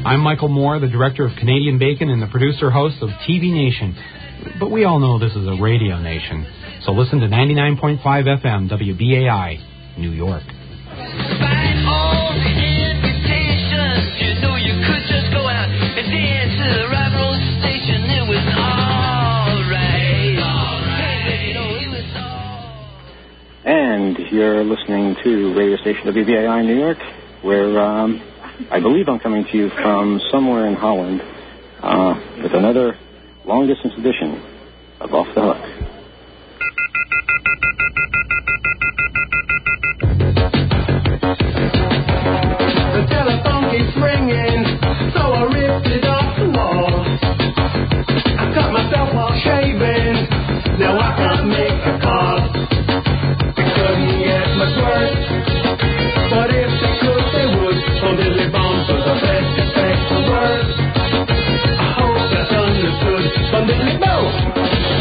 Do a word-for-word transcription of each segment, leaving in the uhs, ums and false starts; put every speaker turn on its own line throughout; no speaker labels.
I'm Michael Moore, the director of Canadian Bacon and the producer-host of T V Nation. But we all know this is a radio nation. So listen to ninety-nine point five F M W B A I, New York.
Despite all the invitations, you know you could just go out and dance to the rock and roll station. It was all right. All right. You know, it was all...
And you're listening to radio station W B A I New York, where um, I believe I'm coming to you from somewhere in Holland uh, with another long-distance edition of Off the Hook.
The telephone keeps ringing, so I ripped it off the wall. I cut myself while shaving, now I can't make a call. It couldn't get much worse, but if they could, they would. On Diddley Bombs was the best effect for words. I hope that's understood. On Diddley Bombs.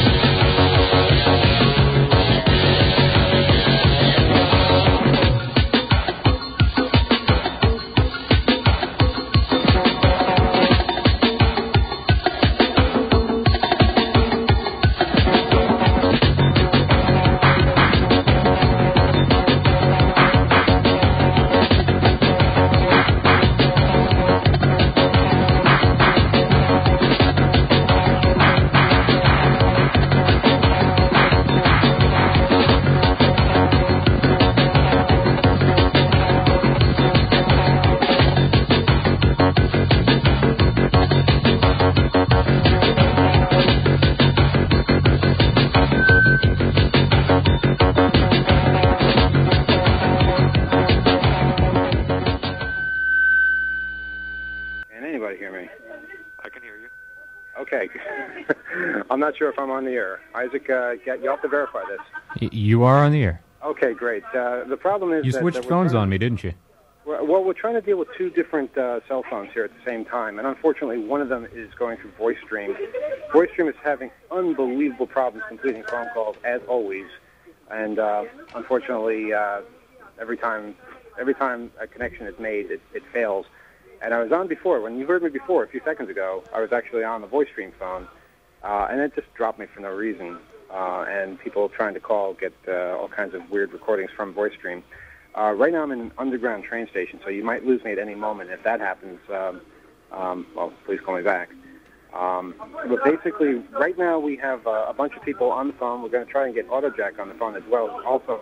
I'm not sure if I'm on the air. Isaac, uh, get, you have to verify this.
Y- you are on the air.
Okay, great. Uh, the problem is
You
that,
switched
that
phones
trying,
on me, didn't you?
Well, we're trying to deal with two different uh, cell phones here at the same time, and unfortunately one of them is going through VoiceStream. VoiceStream is having unbelievable problems completing phone calls, as always, and uh, unfortunately uh, every time every time a connection is made, it, it fails. And I was on before. When you heard me before, a few seconds ago, I was actually on the VoiceStream phone, uh, and it just dropped me for no reason. Uh, and people trying to call get uh, all kinds of weird recordings from VoiceStream. Uh, right now I'm in an underground train station, so you might lose me at any moment. If that happens, um, um, well, please call me back. Um, but basically, right now we have uh, a bunch of people on the phone. We're going to try and get AutoJack on the phone as well. Also,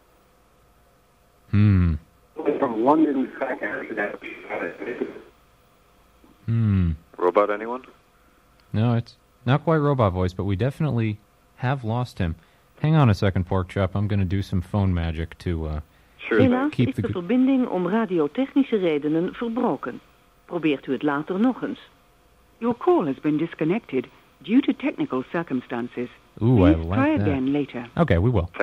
Hmm.
from London back today.
Hmm.
Robot anyone?
No, it's not quite robot voice, but we definitely have lost him. Hang on a second, Porkchop. I'm going to do some phone magic to uh,
Helaas
keep
is
the...
de verbinding om radiotechnische redenen verbroken. Probeert u het later nog eens.
Your call has been disconnected due to technical circumstances.
Ooh, I
Please
like
try
that.
again later.
Okay, we will.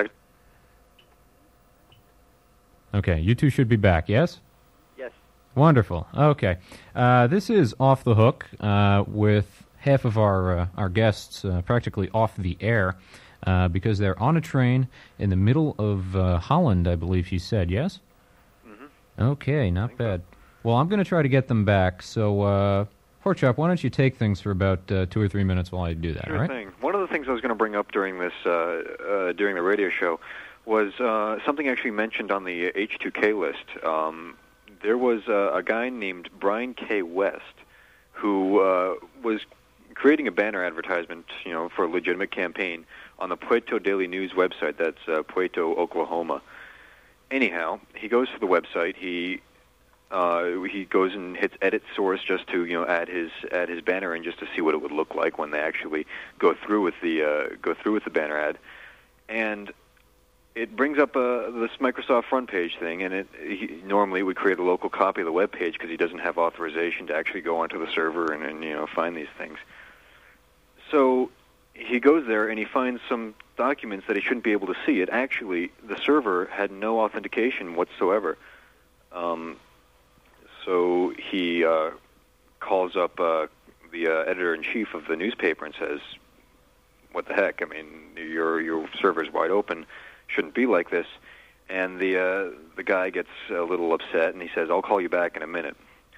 Okay, you two should be back, yes?
Yes.
Wonderful. Okay. Uh, this is Off the Hook uh, with half of our, uh, our guests uh, practically off the air uh, because they're on a train in the middle of uh, Holland, I believe she said, yes? Mm-hmm. Okay, not bad. Well, I'm going to try to get them back, so... Uh, Porkchop, why don't you take things for about uh, two or three minutes while I do that,
Sure
all right?
thing. One of the things I was going to bring up during this, uh, uh, during the radio show, was uh, something actually mentioned on the H two K list. Um, there was uh, a guy named Brian K. West who uh, was creating a banner advertisement, you know, for a legitimate campaign on the Puerto Daily News website. That's uh, Puerto, Oklahoma. Anyhow, he goes to the website. He Uh, he goes and hits edit source just to, you know, add his add his banner in just to see what it would look like when they actually go through with the uh, go through with the banner ad, and it brings up uh, this Microsoft front page thing, and it he, normally it would create a local copy of the web page because he doesn't have authorization to actually go onto the server and, and you know find these things. So he goes there and he finds some documents that he shouldn't be able to see. It actually the server had no authentication whatsoever. Um, So he uh, calls up uh, the uh, editor-in-chief of the newspaper and says, what the heck? I mean, your your server's wide open. Shouldn't be like this. And the uh, the guy gets a little upset, and he says, I'll call you back in a minute.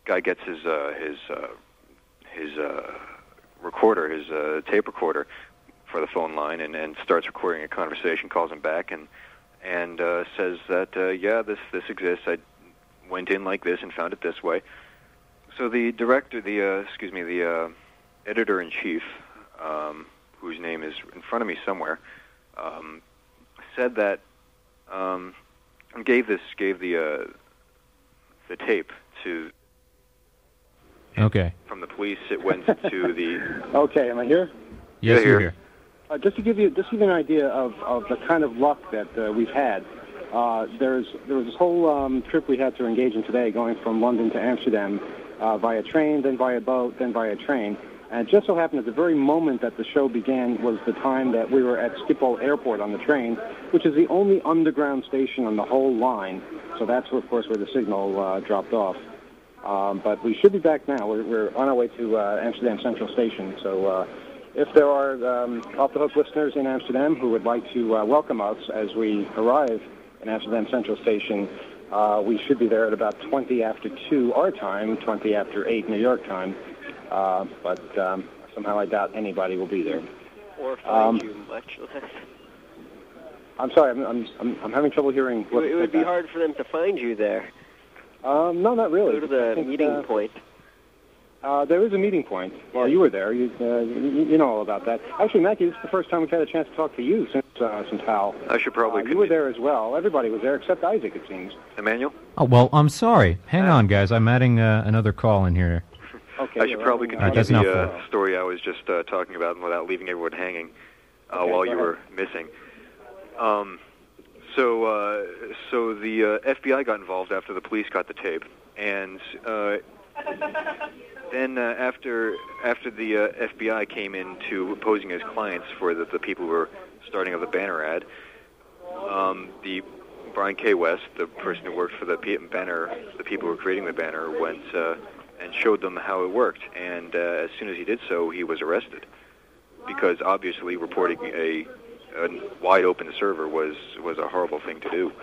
guy gets his uh, his uh, his uh, recorder, his uh, tape recorder, for the phone line, and, and starts recording a conversation. Calls him back and and uh, says that uh, yeah, this this exists. I went in like this and found it this way. So the director, the uh, excuse me, the uh, editor in chief, um, whose name is in front of me somewhere, um, said that um, and gave this gave the uh, the tape to.
Okay.
From the police, it went to the.
Okay, am I here?
Yes,
Yeah,
you're
here.
here.
Uh, just to give you just to give you an idea of, of the kind of luck that uh, we've had, uh, there's there was this whole um, trip we had to engage in today, going from London to Amsterdam uh, via train, then via boat, then via train. And it just so happened at the very moment that the show began was the time that we were at Schiphol Airport on the train, which is the only underground station on the whole line. So that's, of course, where the signal uh, dropped off. Um, but we should be back now. We're, we're on our way to uh, Amsterdam Central Station. So uh, if there are um, off-the-hook listeners in Amsterdam who would like to uh, welcome us as we arrive in Amsterdam Central Station, uh, we should be there at about twenty after two our time, twenty after eight New York time. Uh, but um, somehow I doubt anybody will be there.
Or find
Um,
you, much less.
I'm sorry, I'm, I'm, I'm, I'm having trouble hearing what
It, it would be hard for them to find you there.
Um, no, not really.
Go to the
I think,
meeting
uh,
point.
Uh, there is a meeting point. Well, you were there. You, uh, you, you know all about that. Actually, Mackie, this is the first time we've had a chance to talk to you since uh, since Hal.
I should probably.
Uh, you were there as well. Everybody was there except Isaac, it seems.
Emmanuel?
Oh, well, I'm sorry. Hang on, guys. I'm adding uh, another call in here.
Okay.
I should probably
All right,
continue
that's
the
enough
uh,
for-
story I was just uh, talking about without leaving everyone hanging uh,
Okay,
while
go
you
ahead.
were missing. Um, so, uh, so the uh, F B I got involved after the police got the tape, and uh, then uh, after after the uh, F B I came in to posing as clients for the, the people who were starting up the banner ad, um, the Brian K. West, the person who worked for the P- banner, the people who were creating the banner, went uh, and showed them how it worked. And uh, as soon as he did so, he was arrested because obviously reporting a, a wide open server was was a horrible thing to do.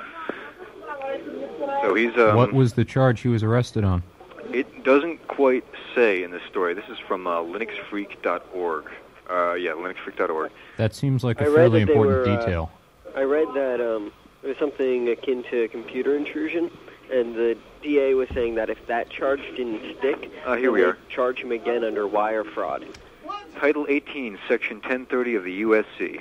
So he's um,
What was the charge he was arrested on?
It doesn't quite say in this story. This is from uh, Linux Freak dot org. Uh, yeah, Linux Freak dot org.
That seems like a
I read
fairly
that they
important
were, uh,
detail.
I read that um, it was something akin to computer intrusion, and the D A was saying that if that charge didn't stick,
Uh, here
then
we
they'd
are.
charge him again under wire fraud.
Title eighteen, Section ten thirty of the U S C.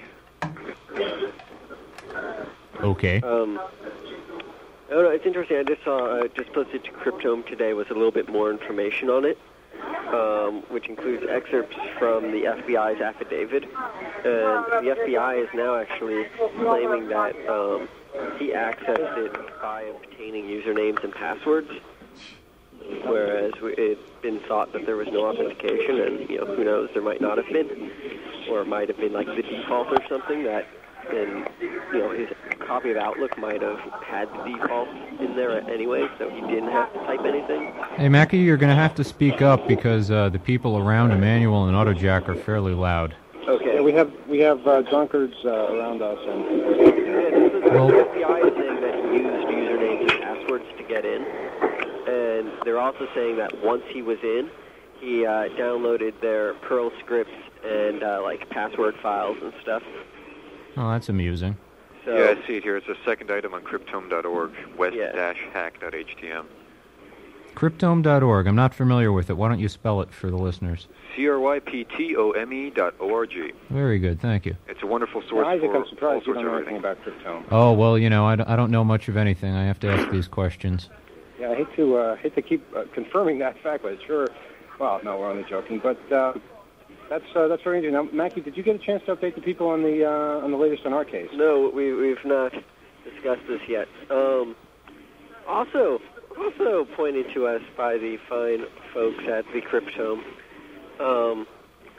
Okay.
Um, I don't know, it's interesting. I just saw, uh, just posted to Cryptome today with a little bit more information on it, um, which includes excerpts from the F B I's affidavit. And the F B I is now actually claiming that um, he accessed it by obtaining usernames and passwords, whereas it had been thought that there was no authentication, and, you know, who knows, there might not have been, or it might have been like the default or something that, and, you know, his copy of Outlook might have had the default in there anyway, so he didn't have to type anything.
Hey, Mackie, you're going to have to speak up because uh, the people around Emmanuel and AutoJack are fairly loud.
Okay.
Yeah, we have we have uh, drunkards uh, around us, and
Yeah, this is,
Well-
the F B I is saying that he used usernames and passwords to get in, and they're also saying that once he was in, he uh, downloaded their Perl scripts and uh, like password files and stuff.
Oh, that's amusing.
So,
Yeah, I see it here. It's a second item on Cryptome dot org, west
Yeah.
dash hack dot H T M.
Cryptome dot org. I'm not familiar with it. Why don't you spell it for the listeners?
C R Y P T O M E dot O R G.
Very good. Thank you.
It's a wonderful source
Isaac,
for
I'm
all
surprised you
sorts
don't
of
know anything
everything.
about Cryptome.
Oh, well, you know, I, d- I don't know much of anything. I have to ask these questions.
Yeah, I hate to uh, hate to keep uh, confirming that fact, but sure. Well, no, we're only joking, but uh, that's uh, that's very interesting. Now, Mackie, did you get a chance to update the people on the uh, on the latest on our case?
no, we, we've not discussed this yet. Um, also, also pointed to us by the fine folks at the Cryptome. Um,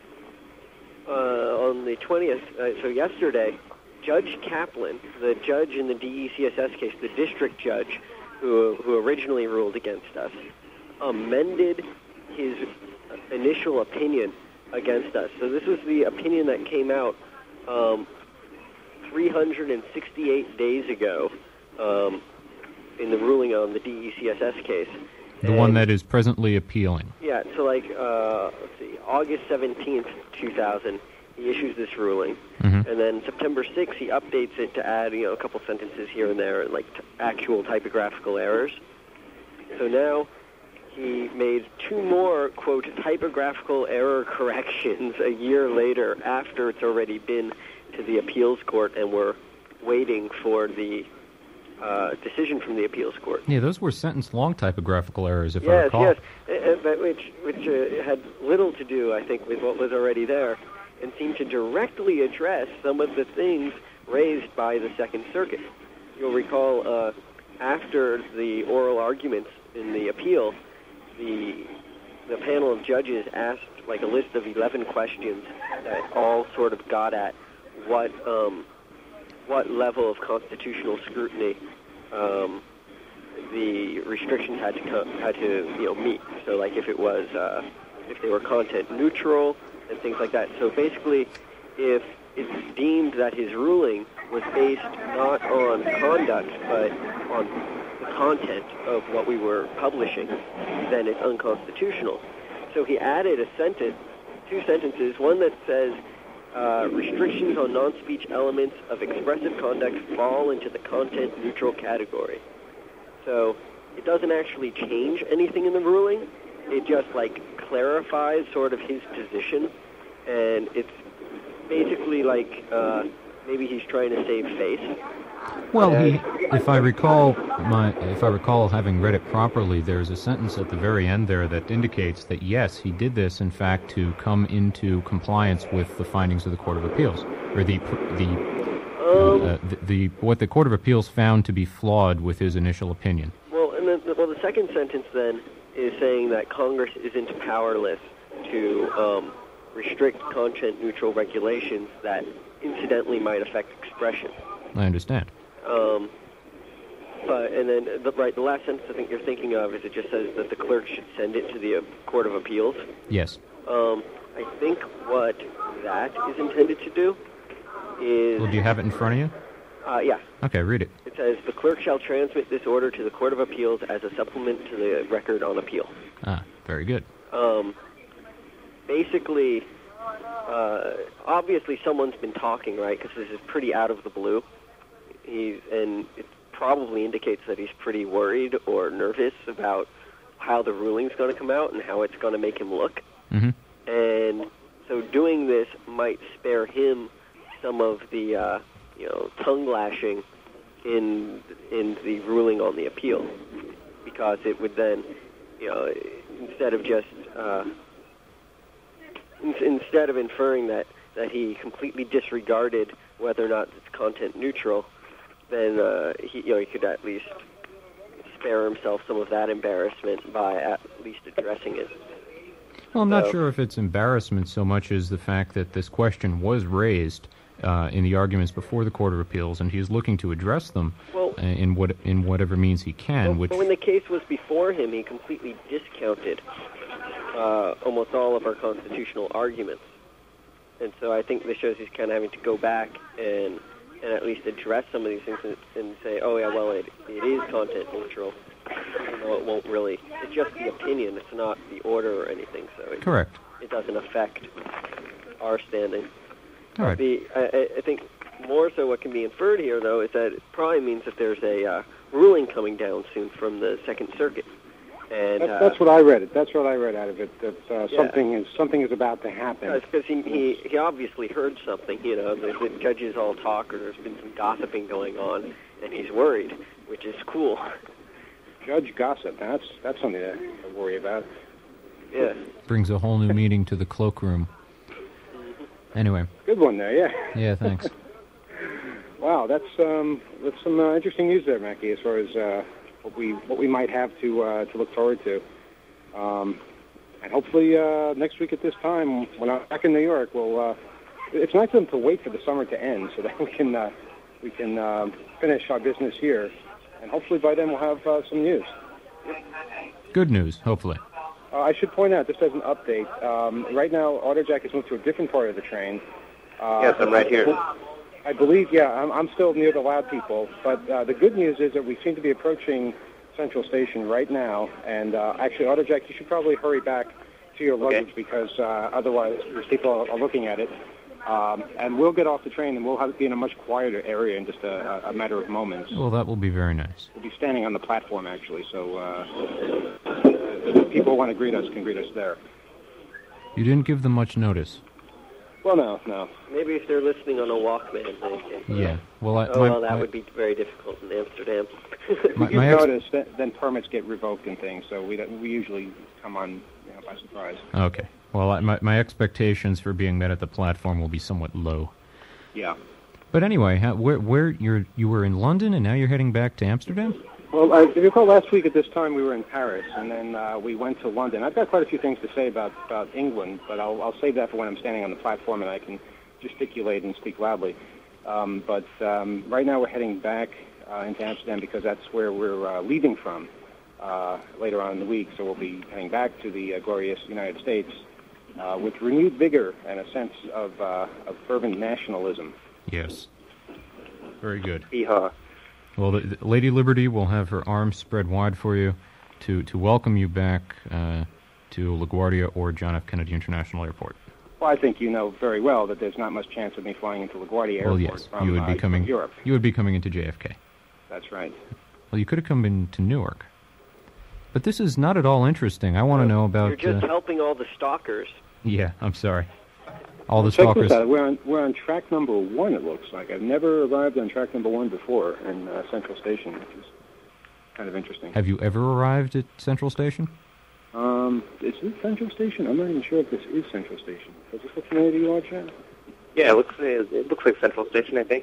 uh, on the twentieth, uh, so yesterday, Judge Kaplan, the judge in the D E C S S case, the district judge who, who originally ruled against us, amended his initial opinion against us. So this was the opinion that came out um, three hundred sixty-eight days ago um, in the ruling on the D E C S S case.
The one that is presently appealing.
Yeah, so like, uh, let's see, August seventeenth, two thousand, he issues this ruling.
Mm-hmm.
And then September sixth, he updates it to add, you know, a couple sentences here and there, like t- actual typographical errors. So now he made two more, quote, typographical error corrections a year later after it's already been to the appeals court and we're waiting for the uh, decision from the appeals court.
Yeah, those were sentence-long typographical errors, if I
Yes,
recall.
yes, uh, but which, which uh, had little to do, I think, with what was already there, and seemed to directly address some of the things raised by the Second Circuit. You'll recall, uh, after the oral arguments in the appeal, the the panel of judges asked like a list of eleven questions that all sort of got at what um, what level of constitutional scrutiny um, the restrictions had to co- had to you know meet. So like if it was uh, if they were content neutral and things like that. So basically, if it's deemed that his ruling was based not on conduct but on the content of what we were publishing, then it's unconstitutional. So he added a sentence, two sentences, one that says uh, restrictions on non-speech elements of expressive conduct fall into the content-neutral category. So it doesn't actually change anything in the ruling. It just like clarifies sort of his position, and it's basically like uh, maybe he's trying to save face.
Well, he, if I recall, my, if I recall having read it properly, there's a sentence at the very end there that indicates that yes, he did this in fact to come into compliance with the findings of the Court of Appeals, or the the,
Um,
uh, the, the what the Court of Appeals found to be flawed with his initial opinion.
Well, and then, well, the second sentence then is saying that Congress isn't powerless to um, restrict content-neutral regulations that incidentally might affect expression.
I understand.
Um, but and then the, right, the last sentence I think you're thinking of is it just says that the clerk should send it to the uh, Court of Appeals.
Yes.
Um, I think what that is intended to do is.
Well, do you have it in front of you?
Uh, yeah.
Okay, read it.
It says the clerk shall transmit this order to the Court of Appeals as a supplement to the record on appeal.
Ah, very good.
Um, basically, uh, obviously someone's been talking, right? Because this is pretty out of the blue. He's and it probably indicates that he's pretty worried or nervous about how the ruling's going to come out and how it's going to make him look.
Mm-hmm.
And so doing this might spare him some of the uh, you know tongue lashing in in the ruling on the appeal, because it would then you know instead of just uh, in, instead of inferring that that he completely disregarded whether or not it's content neutral, then uh, he you know he could at least spare himself some of that embarrassment by at least addressing it.
Well, I'm not
So-
sure if it's embarrassment so much as the fact that this question was raised uh, in the arguments before the Court of Appeals, and he's looking to address them
Well-
uh, in what in whatever means he can.
Well,
which
but when the case was before him, he completely discounted uh, almost all of our constitutional arguments. And so I think this shows he's kind of having to go back and and at least address some of these things and, and say, oh, yeah, well, it, it is content neutral. Even though it won't really, it's just the opinion, it's not the order or anything, so it,
Correct.
it doesn't affect our standing.
All right.
The, I, I think more so what can be inferred here, though, is that it probably means that there's a uh, ruling coming down soon from the Second Circuit. And
That's,
uh,
that's what I read. It. That's what I read out of it. That uh,
Yeah.
something is something is about to happen.
because he, he he obviously heard something. You know, the, the judges all talk, or there's been some gossiping going on, and he's worried, which is cool.
Judge gossip. That's that's something to, to worry about.
Yeah.
Brings a whole new meaning to the cloakroom. Anyway.
Good one there. Yeah.
Yeah, thanks.
Wow, that's um, that's some uh, interesting news there, Mackie. As far as uh, what we what we might have to uh, to look forward to, um, and hopefully uh, next week at this time, when I'm back in New York, we'll. Uh, it's nice of them to wait for the summer to end so that we can uh, we can um, finish our business here, and hopefully by then we'll have uh, some news.
Good news, hopefully.
Uh, I should point out, just as an update, um, right now AutoJack has moved to a different part of the train. Uh,
Yes, I'm right here.
I believe, yeah, I'm, I'm still near the loud people, but uh, the good news is that we seem to be approaching Central Station right now, and uh, actually, AutoJack, you should probably hurry back to your luggage
Okay.
because uh, otherwise, there's people are, are looking at it. Um, and we'll get off the train, and we'll have, be in a much quieter area in just a, a matter of moments.
Well, that will be very nice.
We'll be standing on the platform, actually, so uh, the people who want to greet us can greet us there.
You didn't give them much notice.
Well, no, no.
Maybe if they're listening on a Walkman, they can.
Yeah. Well, I,
Oh,
my,
well, that
my-
would be very difficult in Amsterdam.
My-
If you
my ex-
notice, that, then permits get revoked and things, so we don't- we usually come on you know, by surprise.
Okay. Well, I, my, my expectations for being met at the platform will be somewhat low.
Yeah.
But anyway, how, where where you're you were in London and now you're heading back to Amsterdam?
Well, uh, if you recall, last week at this time we were in Paris, and then uh, we went to London. I've got quite a few things to say about, about England, but I'll, I'll save that for when I'm standing on the platform and I can gesticulate and speak loudly. Um, but um, right now we're heading back uh, into Amsterdam because that's where we're uh, leaving from uh, later on in the week. So we'll be heading back to the uh, glorious United States uh, with renewed vigor and a sense of, uh, of fervent nationalism.
Yes. Very good.
Yeehaw.
Well, the, the Lady Liberty will have her arms spread wide for you to, to welcome you back uh, to LaGuardia or John F. Kennedy International Airport.
Well, I think you know very well that there's not much chance of me flying into LaGuardia
Well,
Airport
yes,
from,
you would be
uh,
coming.
from Europe.
You would be coming into J F K.
That's right.
Well, you could have come into Newark. But this is not at all interesting. I want to know about.
You're just
uh,
helping all the stalkers.
yeah, I'm sorry. All the
Check
stalkers.
this out. We're on we're on track number one. It looks like I've never arrived on track number one before in uh, Central Station, which is kind of interesting.
Have you ever arrived at Central Station?
Um, is this Central Station? I'm not even sure if this is Central Station. Does this look familiar to you, all, Chad?
Yeah, it looks it looks like Central Station, I think.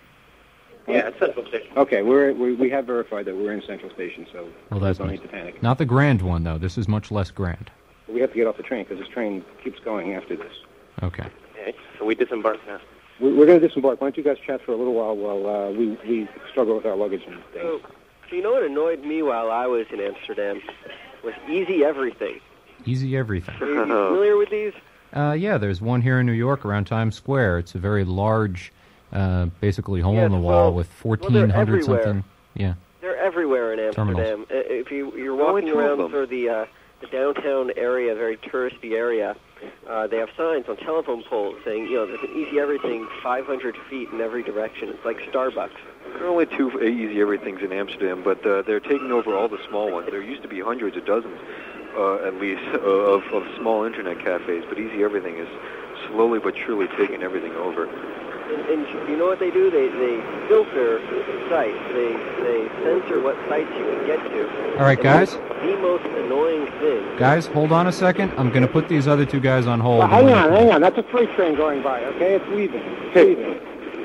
Yeah, it's Central Station.
Okay, we're we, we have verified that we're in Central Station, so
Well, that's
don't
nice.
need to panic.
Not the grand one, though. This is much less grand.
We have to get off the train because this train keeps going after this.
Okay.
Okay, so we disembark now.
We're, we're going to disembark. Why don't you guys chat for a little while while uh, we we struggle with our luggage and things.
So, so you know what annoyed me while I was in Amsterdam was Easy Everything.
Easy everything.
Are you familiar with these?
Uh, yeah, there's one here in New York around Times Square. It's a very large, uh, basically hole
Yes,
in the wall
well-
with
well, they're
fourteen hundred
everywhere.
something. Yeah.
They're everywhere in
Terminals.
Amsterdam. Uh, If you, you're
Oh,
walking
two of
around
them.
through the, uh, the downtown area, very touristy area, uh, they have signs on telephone poles saying, you know, there's an Easy Everything five hundred feet in every direction. It's like Starbucks.
There are only two Easy Everythings in Amsterdam, but uh, they're taking over all the small ones. There used to be hundreds of dozens, uh, at least, uh, of, of small internet cafes, but Easy Everything is slowly but surely taking everything over.
And, and you know what they do? They they filter sites. They they censor what sites you can get to.
All right,
And
guys.
The most annoying thing.
Guys, hold on a second. I'm going to put these other two guys on hold.
Well, hang on, hang on. That's a freight train going by, okay? It's leaving. It's leaving.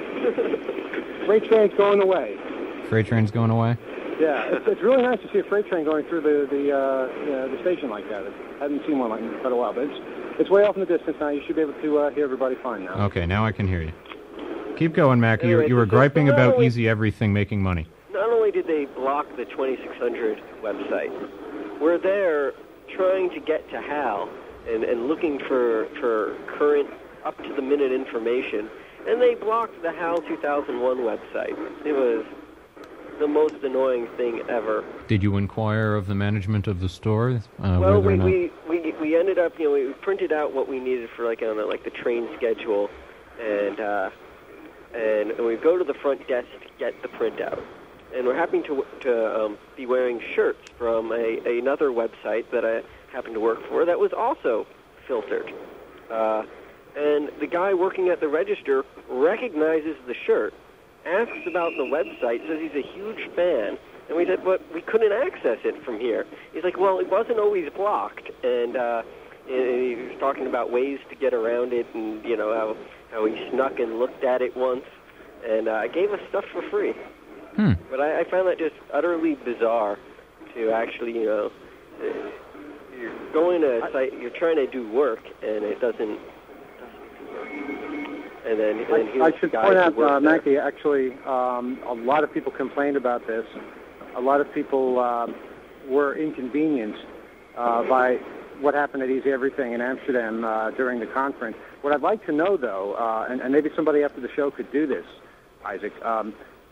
Freight train's going away.
Freight train's going away.
Yeah, it's, it's really nice to see a freight train going through the the, uh, uh, the station like that. I haven't seen one like that in quite a while, but it's it's way off in the distance now. You should be able to uh, hear everybody fine now.
Okay, now I can hear you. Keep going, Mac. You,
Anyway,
you were
so-
griping
so not
about
only-
Easy Everything making money.
Not only did they block the twenty-six hundred website, we're there trying to get to Hal and, and looking for, for current, up-to-the-minute information, and they blocked the Hal two thousand one website. It was the most annoying thing ever.
Did you inquire of the management of the store uh,
well,
whether or
we,
not...
we, we, we ended up, you know, we printed out what we needed for, like, on the, like the train schedule, and, uh, and, and we go to the front desk to get the printout. And we're happy to to um, be wearing shirts from a, another website that I happen to work for that was also filtered. Uh, and the guy working at the register recognizes the shirt, asks about the website, says he's a huge fan. And we said, but we couldn't access it from here. He's like, well, it wasn't always blocked. And, uh, and he was talking about ways to get around it and, you know, how, how he snuck and looked at it once. And uh, gave us stuff for free.
Hmm.
But I, I found that just utterly bizarre to actually, you know, uh, you're going to a site, you're trying to do work, and it doesn't, doesn't work. And then, and then
I,
here's
I
the
should
guy
point
who
out,
works
uh,
there.
Mackie, actually, um, a lot of people complained about this. A lot of people uh, were inconvenienced uh, by what happened at Easy Everything in Amsterdam uh, during the conference. What I'd like to know, though, uh, and, and maybe somebody after the show could do this, Isaac, um,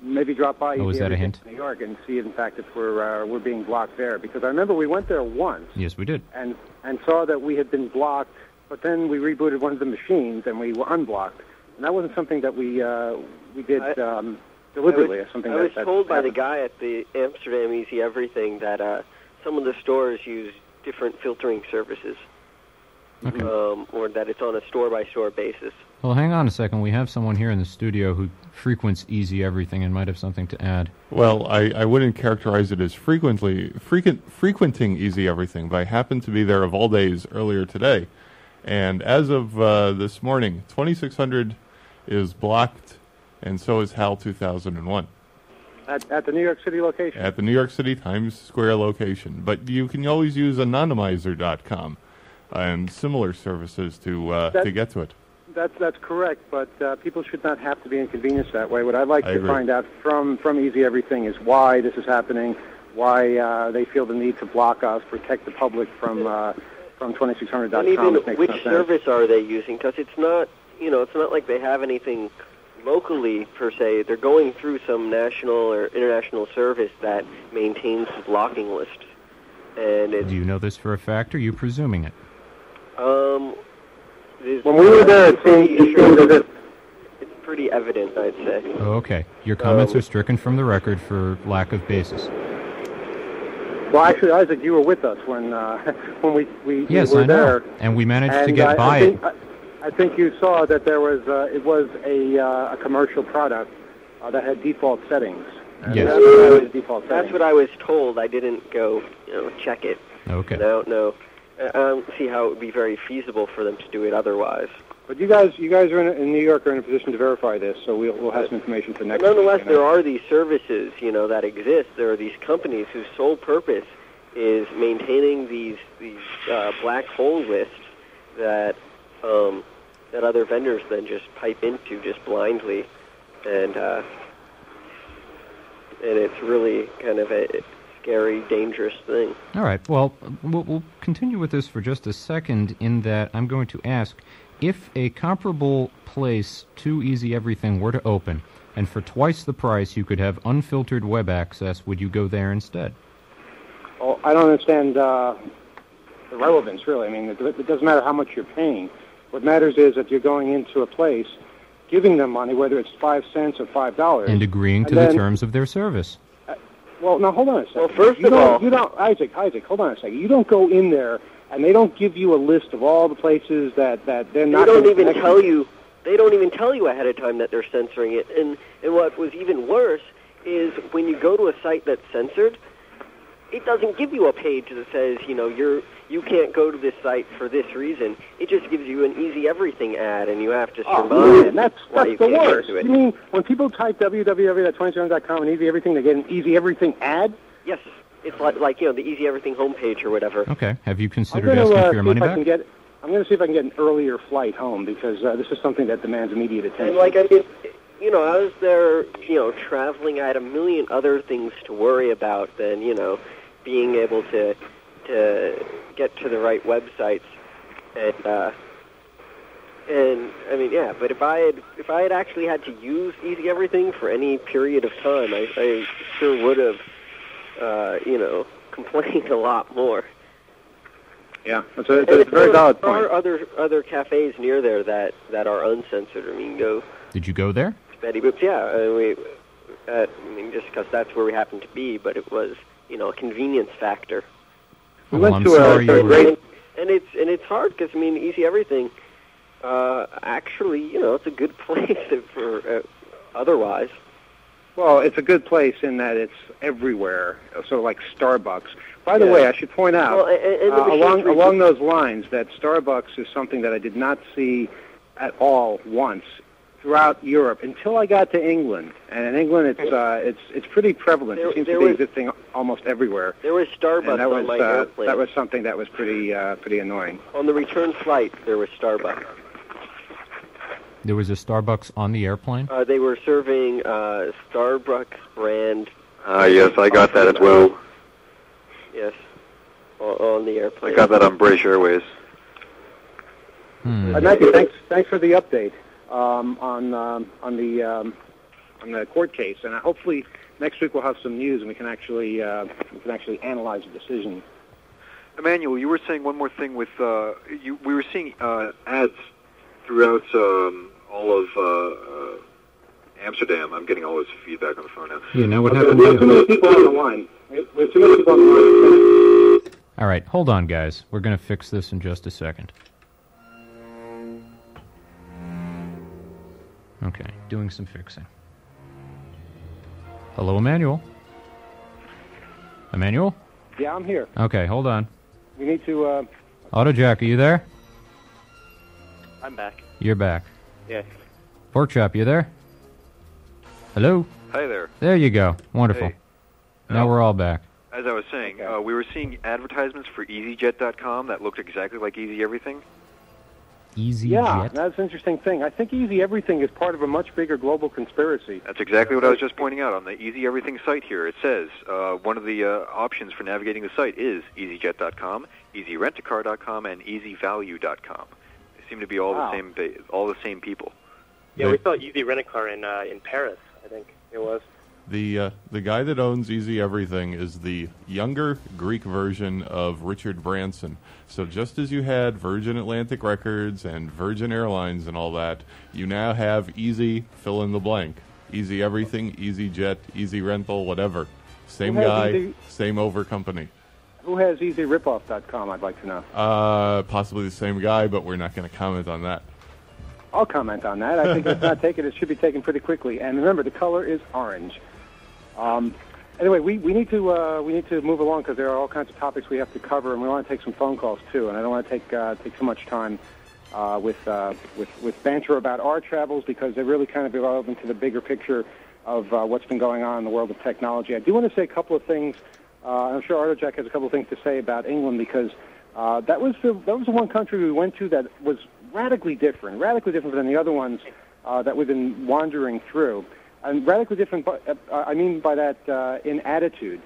maybe drop by
Oh, is that a
Easy
hint?
Everything New York and see, in fact, if we're uh, we're being blocked there. Because I remember we went there once
Yes, we did.
and and saw that we had been blocked, but then we rebooted one of the machines and we were unblocked. And that wasn't something that we uh, we did
I-
um, deliberately.
I
or
was,
something
I
that,
was
that
told by the
happened.
guy at the Amsterdam Easy Everything that uh, some of the stores use different filtering services,
Okay.
um, or that it's on a store-by-store basis.
Well, hang on a second. We have someone here in the studio who frequents Easy Everything and might have something to add.
Well, I, I wouldn't characterize it as frequently frequent, frequenting Easy Everything, but I happened to be there of all days earlier today. And as of uh, this morning, twenty-six hundred is blocked, and so is HAL two thousand one.
At, at the New York City location.
At the New York City Times Square location. But you can always use anonymizer dot com and similar services to uh,
That-
to get to it.
That's that's correct, but uh, people should not have to be inconvenienced that way. What I'd like
I
to
agree.
find out from, from Easy Everything is why this is happening, why uh, they feel the need to block us, protect the public from uh, from twenty-six hundred dot
And
com.
even
It makes
which
no sense.
service are they using? Because it's not, you know, it's not like they have anything locally per se. They're going through some national or international service that maintains the blocking list, and it's
Do you know this for a fact, or are you presuming it?
um. it's-
When we were there, it seemed,
pretty
it seemed as if
It's pretty evident, I'd say.
Oh, okay. Your comments
Um,
are stricken from the record for lack of basis.
Well, actually, Isaac, you were with us when uh, when we, we,
Yes,
we were
I know.
there.
And we managed to
And
get
I,
by
I think,
it.
I, I think you saw that there was uh, it was a, uh, a commercial product uh, that had default settings. And
Yes.
That's what was default
That's
settings.
what I was told. I didn't go, you know, check it.
Okay.
And I don't know. I I don't see how it would be very feasible for them to do it otherwise.
But you guys, you guys are in, in New York are in a position to verify this, so we'll, we'll have some information for next
But nonetheless,
week.
there are these services, you know, that exist. There are these companies whose sole purpose is maintaining these these uh, black hole lists that um, that other vendors then just pipe into just blindly, and uh, and it's really kind of a scary, dangerous thing.
All right. Well, we'll, we'll continue with this for just a second in that I'm going to ask, if a comparable place to Easy Everything were to open, and for twice the price you could have unfiltered web access, would you go there instead?
Oh, I don't understand uh, the relevance, really. I mean, it, it doesn't matter how much you're paying. What matters is that you're going into a place, giving them money, whether it's five cents or five dollars,
And agreeing
and
to
then-
the terms of their service.
Well, now hold on a second.
Well, first
you
of
don't,
all-
you don't, Isaac, Isaac, hold on a second. You don't go in there and they don't give you a list of all the places that, that they're
They
not.
don't
gonna
even
connect
tell
you.
you. They don't even tell you ahead of time that they're censoring it. And and what was even worse is when you go to a site that's censored, it doesn't give you a page that says, you know, you're you can't go to this site for this reason. It just gives you an Easy Everything ad, and you have to
Oh,
survive.
man, that's,
why
that's
you
the
can't
worst.
go to
You
it.
mean when people type w w w dot twenty-seven dot com and Easy Everything, they get an Easy Everything ad?
Yes, it's like, like you know the Easy Everything homepage or whatever.
Okay. Have you
I'm
considered
going
asking
to uh,
for your
see
money
if I
back?
can get. I'm going to see if I can get an earlier flight home because uh, this is something that demands immediate attention.
And like I mean, you know, I was there, you know, traveling. I had a million other things to worry about than you know, being able to to get to the right websites, and uh, and I mean, yeah. But if I had if I had actually had to use Easy Everything for any period of time, I, I sure would have, uh, you know, complained a lot more.
Yeah, that's a,
And
that's a very
there
valid
are
point.
other other cafes near there that, that are uncensored. I mean, go
Did you go there?
to Betty Boop's. Yeah, uh, we. Uh, I mean, just because that's where we happened to be, but it was, you know, a convenience factor.
We
well,
went
I'm
to a-
sorry
a
you were...
great-
And it's and it's hard because I mean, Easy Everything. Uh, actually, you know, it's a good place for uh, otherwise.
Well, it's a good place in that it's everywhere, so like Starbucks. By the
Yeah.
way, I should point out,
Well, and, and the
uh,
machines
along
we-
along those lines, that Starbucks is something that I did not see at all once throughout Europe until I got to England. And in England, it's uh, it's it's pretty prevalent.
There-
it seems
there
to be
was-
existing almost everywhere.
There was Starbucks
And that was
on my
uh,
airplane.
that was something that was pretty uh, pretty annoying.
On the return flight, there was Starbucks.
There was a Starbucks on the airplane?
Uh, they were serving uh, Starbucks brand.
Ah, yes, I got that as well.
Yes, on, on the airplane.
I got that on British Airways.
Hmm.
Uh, Matthew, thanks thanks for the update um, on um, on the um, on the court case, and uh, hopefully next week we'll have some news and we can actually uh, we can actually analyze the decision.
Emmanuel, you were saying one more thing with uh, you. We were seeing uh, ads throughout um, all of uh, uh, Amsterdam. I'm getting all this feedback on the phone now.
Yeah, now what
Okay,
happened
we have too many
to
people on the line. We have we have too many people on the line.
All right, hold on, guys. We're going to fix this in just a second. Okay, doing some fixing. Hello, Emmanuel? Emmanuel?
Yeah, I'm here.
Okay, hold on.
We need to. Uh,
AutoJack, are you there?
I'm back.
You're back.
Yes.
Porkchop, you there? Hello?
Hi there.
There you go. Wonderful.
Hey.
Now
Oh.
we're all back.
As I was saying, uh, we were seeing advertisements for E Z Jet dot com that looked exactly like Easy Everything.
Easy
yeah,
Jet?
that's an interesting thing. I think Easy Everything is part of a much bigger global conspiracy.
That's exactly what I was just pointing out on the Easy Everything site here. It says uh, one of the uh, options for navigating the site is E Z Jet dot com, Easy Rent A Car dot com, and Easy Value dot com. They seem to be all
Wow.
the same, ba- all the same people.
Yeah, we saw Easy Rent A Car in uh, in Paris, I think it was.
The uh, the guy that owns Easy Everything is the younger Greek version of Richard Branson. So just as you had Virgin Atlantic Records and Virgin Airlines and all that, you now have Easy fill in the blank. Easy Everything, Easy Jet, Easy Rental, whatever. Same
Who has
guy,
Easy-
same over company.
Who has Easy Ripoff dot com, I'd like to know.
Uh, possibly the same guy, but we're not going to comment on that.
I'll comment on that. I think if it's not taken, it should be taken pretty quickly. And remember, the color is orange. Um, anyway, we, we need to uh, we need to move along because there are all kinds of topics we have to cover, and we want to take some phone calls too. And I don't want to take uh, take too much time uh, with uh, with with banter about our travels because they're really kind of relevant to the bigger picture of uh, what's been going on in the world of technology. I do want to say a couple of things. Uh, I'm sure AutoJack has a couple of things to say about England because uh, that was the that was the one country we went to that was radically different, radically different than the other ones uh, that we've been wandering through. And radically different, but, uh, I mean by that uh, in attitude.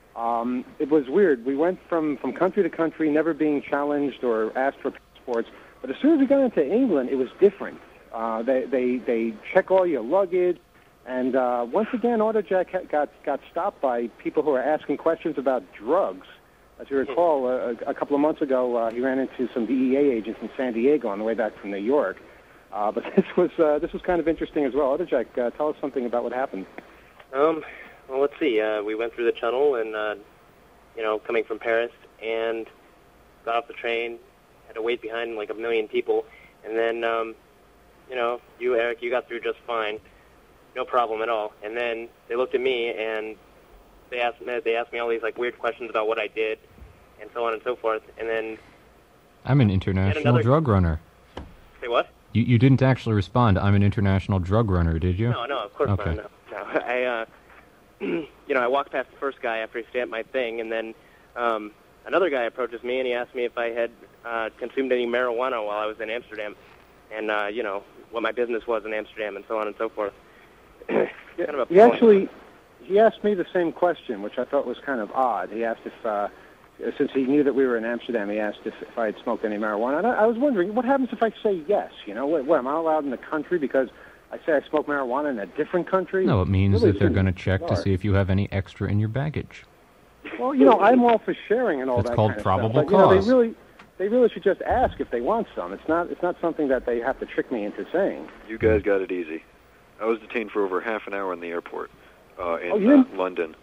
Um, it was weird. We went from, from country to country, never being challenged or asked for passports. But as soon as we got into England, it was different. Uh, they, they they check all your luggage. And uh, once again, AutoJack ha- got, got stopped by people who are asking questions about drugs. As you recall, uh, a, a couple of months ago, uh, he ran into some D E A agents in San Diego on the way back from New York. Uh, but this was uh, this was kind of interesting as well. AutoJack, uh, tell us something about what happened.
Um, well, let's see. Uh, we went through the tunnel, and uh, you know, coming from Paris, and got off the train. Had to wait behind like a million people, and then um, you know, you Eric, you got through just fine, no problem at all. And then they looked at me, and they asked me, they asked me all these like weird questions about what I did, and so on and so forth. And then
I'm an international
another-
drug runner.
say what?
You you didn't actually respond, I'm an international drug runner, did you?
No, no, of course
Okay.
not. No, no. I, uh, you know, I walked past the first guy after he stamped my thing, and then um, another guy approaches me and he asked me if I had uh, consumed any marijuana while I was in Amsterdam, and uh, you know what my business was in Amsterdam, and so on and so forth. kind of a
He actually he asked me the same question, which I thought was kind of odd. He asked if, uh, since he knew that we were in Amsterdam, he asked if, if I had smoked any marijuana. And I, I was wondering, what happens if I say yes? You know, what, what am I allowed in the country because I say I smoke marijuana in a different country?
No, it means
Really
that they're
seems
going to check to
bizarre.
see if you have any extra in your baggage.
Well, you know, I'm all for sharing and all
That's
that
called
kind of
probable
stuff. But, you know,
cause.
they really, they really should just ask if they want some. It's not, it's not something that they have to trick me into saying.
You guys got it easy. I was detained for over half an hour in the airport uh, in
Oh, you
uh,
didn't-
London.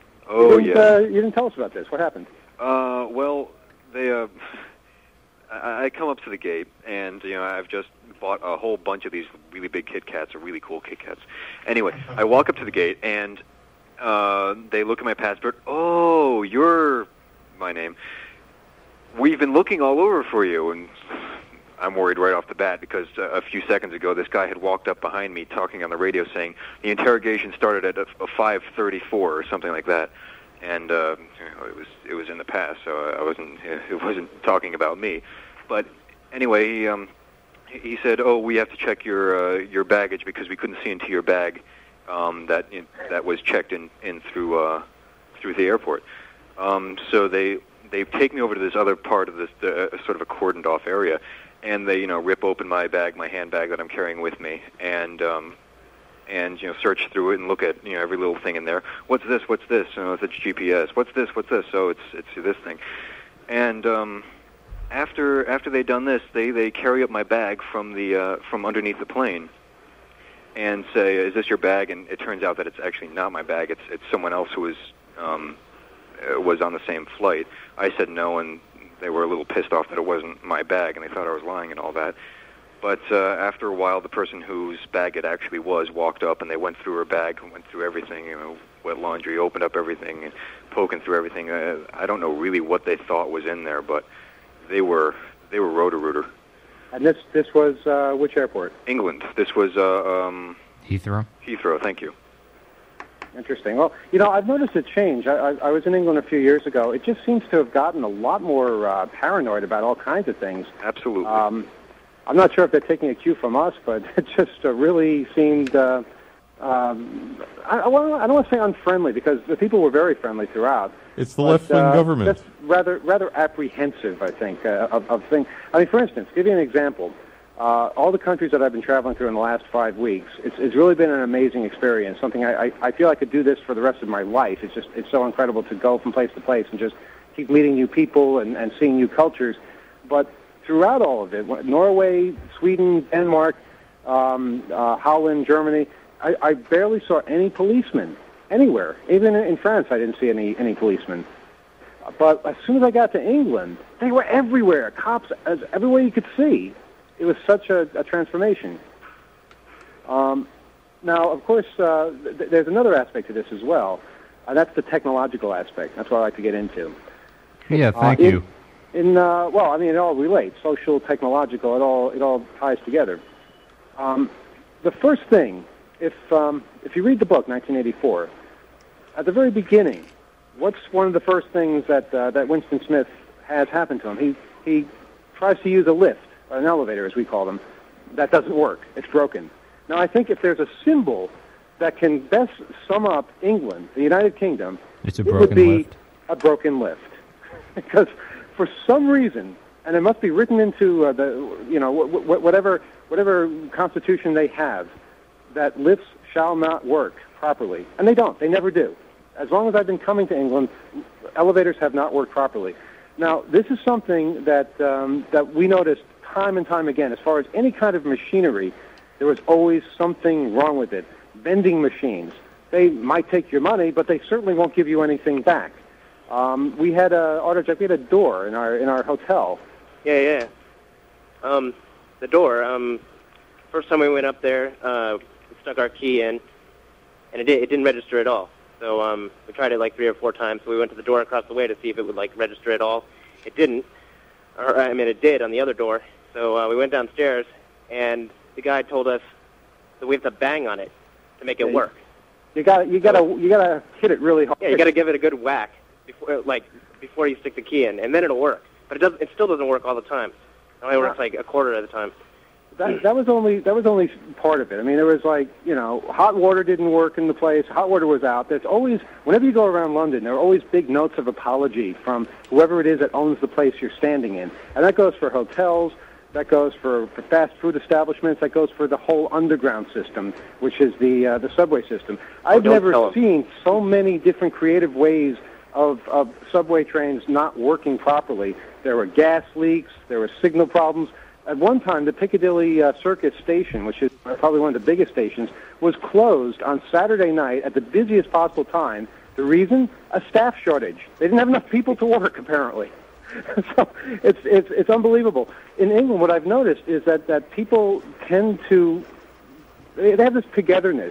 Oh,
you didn't,
yeah.
Uh, you didn't tell us about this. What happened?
Uh, well, they, uh, I, I come up to the gate, and, you know, I've just bought a whole bunch of these really big Kit Kats, or really cool Kit Kats. Anyway, I walk up to the gate, and uh, they look at my passport. Oh, you're my name. We've been looking all over for you, and I'm worried right off the bat because uh, a few seconds ago this guy had walked up behind me talking on the radio saying the interrogation started at a, a five thirty-four or something like that, and uh, you know, it was it was in the past, so I wasn't it wasn't talking about me. But anyway, he, um, he said, "Oh, we have to check your uh, your baggage because we couldn't see into your bag um, that that was checked in in through uh, through the airport." Um, so they they take me over to this other part of this uh, sort of a cordoned off area. And they, you know, rip open my bag, my handbag that I'm carrying with me, and um, and you know search through it and look at you know every little thing in there. What's this? What's this? You know, if it's G P S. What's this? What's this? So it's it's this thing. And um, after after they'd done this, they, they carry up my bag from the uh, from underneath the plane and say, "Is this your bag?" And it turns out that it's actually not my bag. It's it's someone else who was um, uh, was on the same flight. I said no, and they were a little pissed off that it wasn't my bag, and they thought I was lying and all that. But uh, after a while, the person whose bag it actually was walked up, and they went through her bag and went through everything, you know, wet laundry, opened up everything, and poking through everything. Uh, I don't know really what they thought was in there, but they were they were Roto-Rooter.
And this this was uh, which airport?
England. This was uh, um,
Heathrow.
Heathrow. Thank you.
Interesting. Well, you know, I've noticed a change. I, I, I was in England a few years ago. It just seems to have gotten a lot more uh, paranoid about all kinds of things.
Absolutely.
Um, I'm not sure if they're taking a cue from us, but it just uh, really seemed, uh, um, I, I, well, I don't want to say unfriendly, because the people were very friendly throughout.
It's the
but,
left-wing
uh,
government.
That's rather rather apprehensive, I think, uh, of, of things. I mean, for instance, give you an example. Uh, all the countries that I've been traveling through in the last five weeks, it's, it's really been an amazing experience, something I, I, I feel I could do this for the rest of my life. It's just it's so incredible to go from place to place and just keep meeting new people and, and seeing new cultures. But throughout all of it, Norway, Sweden, Denmark, um, uh, Holland, Germany, I, I barely saw any policemen anywhere. Even in France, I didn't see any, any policemen. But as soon as I got to England, they were everywhere. Cops, as everywhere you could see. It was such a, a transformation. Um, now, of course, uh, th- there's another aspect to this as well. Uh, that's the technological aspect. That's what I like to get into.
Yeah, thank
uh, in,
you.
In uh, well, I mean, it all relates. Social, technological, it all it all ties together. Um, the first thing, if um, if you read the book, nineteen eighty-four, at the very beginning, what's one of the first things that uh, that Winston Smith has happen to him? He he tries to use a lift, an elevator, as we call them. That doesn't work. It's broken. Now, I think if there's a symbol that can best sum up England, the United Kingdom,
it's a
it would
broken
be
lift.
a broken lift. Because for some reason, and it must be written into uh, the, you know, wh- wh- whatever whatever constitution they have, that lifts shall not work properly. And they don't. They never do. As long as I've been coming to England, elevators have not worked properly. Now, this is something that um, that we noticed time and time again. As far as any kind of machinery, there was always something wrong with it. Vending machines, they might take your money, but they certainly won't give you anything back. Um, we had a AutoJack, we had a door in our in our hotel.
Yeah, yeah. Um, the door. Um, first time we went up there, uh, we stuck our key in, and it, did, it didn't register at all. So um, we tried it like three or four times. So we went to the door across the way to see if it would like register at all. It didn't. Or, I mean, it did on the other door. So uh, we went downstairs, and the guy told us that we have to bang on it to make it
Yeah,
work.
You got you got to you got to hit it really hard.
Yeah, you got to give it a good whack before, like, before you stick the key in, and then it'll work. But it does. It still doesn't work all the time. It only works like a quarter of the time.
That that was only that was only part of it. I mean, there was like you know, hot water didn't work in the place. Hot water was out. There's always whenever you go around London, there are always big notes of apology from whoever it is that owns the place you're standing in, and that goes for hotels. That goes for, for fast food establishments. That goes for the whole underground system, which is the uh, the subway system. I've
don't
never
tell 'em.
seen so many different creative ways of, of subway trains not working properly. There were gas leaks. There were signal problems. At one time, the Piccadilly uh, Circus station, which is probably one of the biggest stations, was closed on Saturday night at the busiest possible time. The reason? A staff shortage. They didn't have enough people to work, apparently. So it's it's it's unbelievable. In England, what I've noticed is that, that people tend to they have this togetherness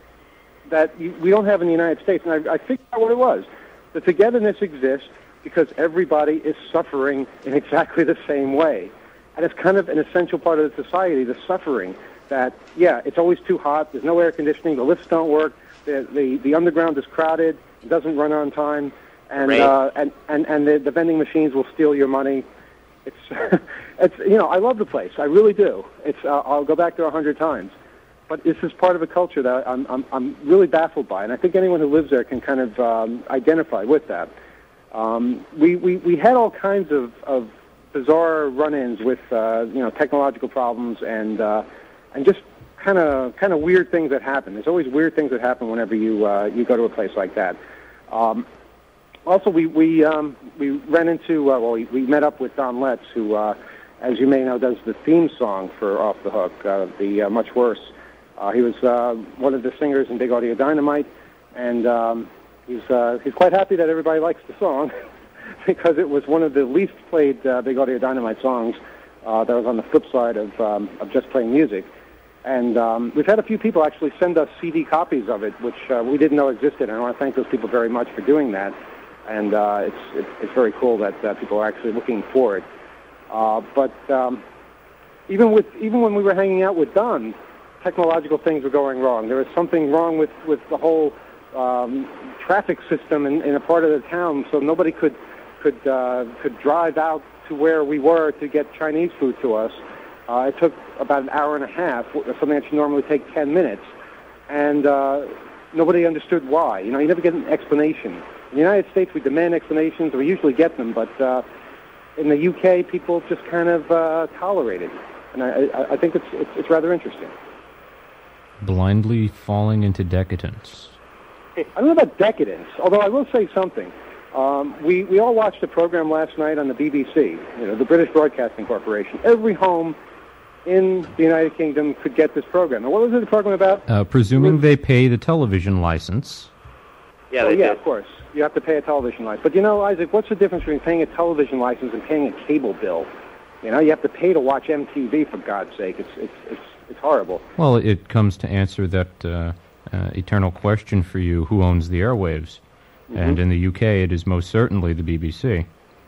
that you, we don't have in the United States, and I, I figured out what it was. The togetherness exists because everybody is suffering in exactly the same way, and it's kind of an essential part of the society. The suffering that yeah, it's always too hot. There's no air conditioning. The lifts don't work. The the, the underground is crowded. It doesn't run on time. And, uh, and and and the, the vending machines will steal your money. It's it's you know I love the place, I really do. It's uh, I'll go back there a hundred times, but this is part of a culture that I'm I'm I'm really baffled by, and I think anyone who lives there can kind of um, identify with that. Um, we, we we had all kinds of, of bizarre run-ins with uh, you know technological problems and uh, and just kind of kind of weird things that happen. There's always weird things that happen whenever you uh, you go to a place like that. Um, also, we we um, we ran into uh, well, we, we met up with Don Letts, who, uh, as you may know, does the theme song for Off the Hook, uh, the uh, Much Worse. Uh, he was uh, one of the singers in Big Audio Dynamite, and um, he's uh, he's quite happy that everybody likes the song because it was one of the least played uh, Big Audio Dynamite songs. Uh, that was on the flip side of um, of just playing music. And um, we've had a few people actually send us C D copies of it, which uh, we didn't know existed. And I want to thank those people very much for doing that. And uh, it's, it's it's very cool that uh, people are actually looking for it. Uh, but um, even with even when we were hanging out with Don, technological things were going wrong. There was something wrong with, with the whole um, traffic system in, in a part of the town, so nobody could could uh, could drive out to where we were to get Chinese food to us. Uh, it took about an hour and a half, something that should normally take ten minutes, and uh, nobody understood why. You know, you never get an explanation. In the United States, we demand explanations, we usually get them, but uh, in the U K, people just kind of uh, tolerate it, and I, I, I think it's, it's it's rather interesting.
Blindly falling into decadence.
I don't know about decadence, although I will say something. Um, we, we all watched a program last night on the B B C, you know, the British Broadcasting Corporation. Every home in the United Kingdom could get this program. And what was it, the program about?
Uh, presuming they pay the television license.
Yeah,
oh,
they
yeah,
did.
of course. You have to pay a television license. But you know, Isaac, what's the difference between paying a television license and paying a cable bill? You know, you have to pay to watch M T V, for God's sake. It's it's it's, it's horrible.
Well, it comes to answer that uh, uh, eternal question for you: who owns the airwaves? Mm-hmm. And in the U K, it is most certainly the B B C.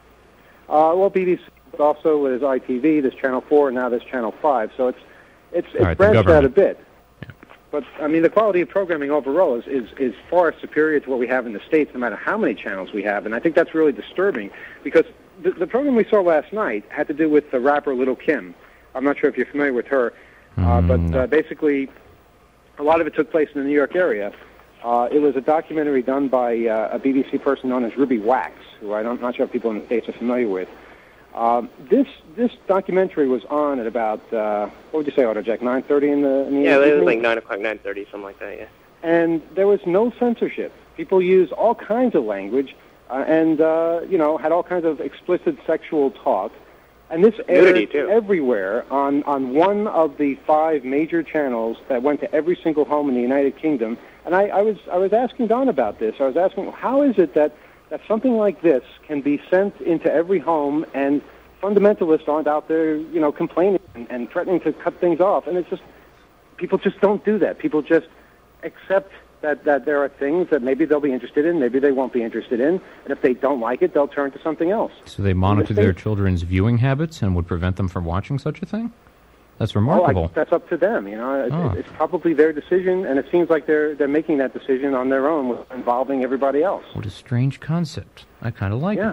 Uh, well, B B C also is I T V. There's Channel Four, and now there's Channel Five. So it's it's it's
right,
branched out a bit.
Yeah.
But I mean, the quality of programming overall is, is is far superior to what we have in the States, no matter how many channels we have. And I think that's really disturbing because the, the program we saw last night had to do with the rapper Little Kim. I'm not sure if you're familiar with her, uh,
Mm,
but
no.
uh, basically, a lot of it took place in the New York area. Uh, it was a documentary done by uh, a B B C person known as Ruby Wax, who I don't, I'm not sure if people in the States are familiar with. Um, this this documentary was on at about, uh, what would you say, Autojack, nine thirty in the, in the
Yeah, it was
evening?
like nine o'clock, nine thirty, something like that. Yeah.
And there was no censorship. People used all kinds of language uh, and, uh, you know, had all kinds of explicit sexual talk. And this aired
Nudity, too.
everywhere on, on one of the five major channels that went to every single home in the United Kingdom. And I, I was I was asking Don about this. I was asking, how is it that, that something like this can be sent into every home and fundamentalists aren't out there, you know, complaining and, and threatening to cut things off? And it's just, people just don't do that. People just accept that, that there are things that maybe they'll be interested in, maybe they won't be interested in, and if they don't like it, they'll turn to something else.
So they monitor
In the
their
States-
children's viewing habits and would prevent them from watching such a thing? That's
Well,
remarkable.
I, that's up to them. You know, it,
Oh.
it's probably their decision, and it seems like they're they're making that decision on their own, with involving everybody else.
What a strange concept. I kind of like
Yeah.
it.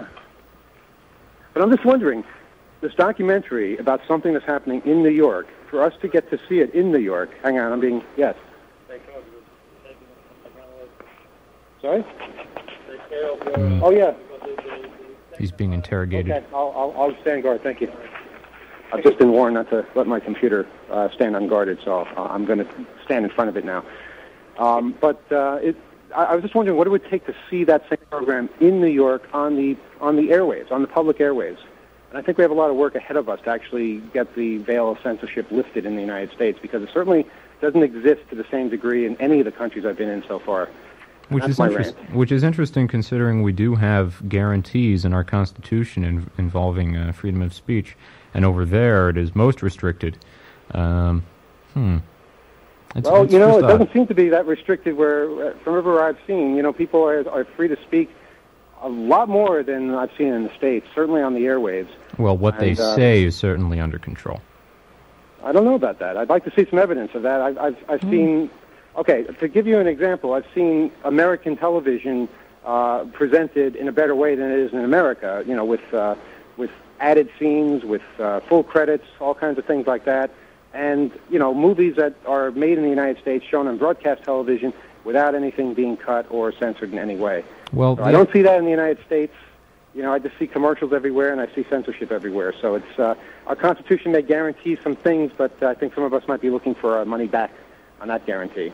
But I'm just wondering, this documentary about something that's happening in New York, for us to get to see it in New York. Hang on, I'm being yes. Sorry?
Mm.
Oh yeah.
He's being interrogated.
Okay, I'll, I'll I'll stand guard. Thank you. I've just been warned not to let my computer uh, stand unguarded, so uh, I'm going to stand in front of it now. Um, but uh, it, I, I was just wondering what it would take to see that same program in New York on the on the airwaves, on the public airwaves. And I think we have a lot of work ahead of us to actually get the veil of censorship lifted in the United States, because it certainly doesn't exist to the same degree in any of the countries I've been in so far.
Which
That's
is,
my
interest,
rant.
which is interesting considering we do have guarantees in our Constitution in, involving uh, freedom of speech, and over there it is most restricted. Um, hmm. It's,
Well,
it's
you know,
just
it
odd.
doesn't seem to be that restricted where, uh, from everywhere I've seen, you know, people are, are free to speak a lot more than I've seen in the States, certainly on the airwaves.
Well, what they
And, uh,
say is certainly under control.
I don't know about that. I'd like to see some evidence of that. I've, I've, I've seen, okay, to give you an example, I've seen American television uh, presented in a better way than it is in America, you know, with, uh, with added scenes, with uh, full credits, all kinds of things like that. And, you know, movies that are made in the United States shown on broadcast television without anything being cut or censored in any way.
Well,
So I don't see that in the United States. you know, I just see commercials everywhere and I see censorship everywhere. So it's uh, our Constitution may guarantee some things, but I think some of us might be looking for our money back on that guarantee.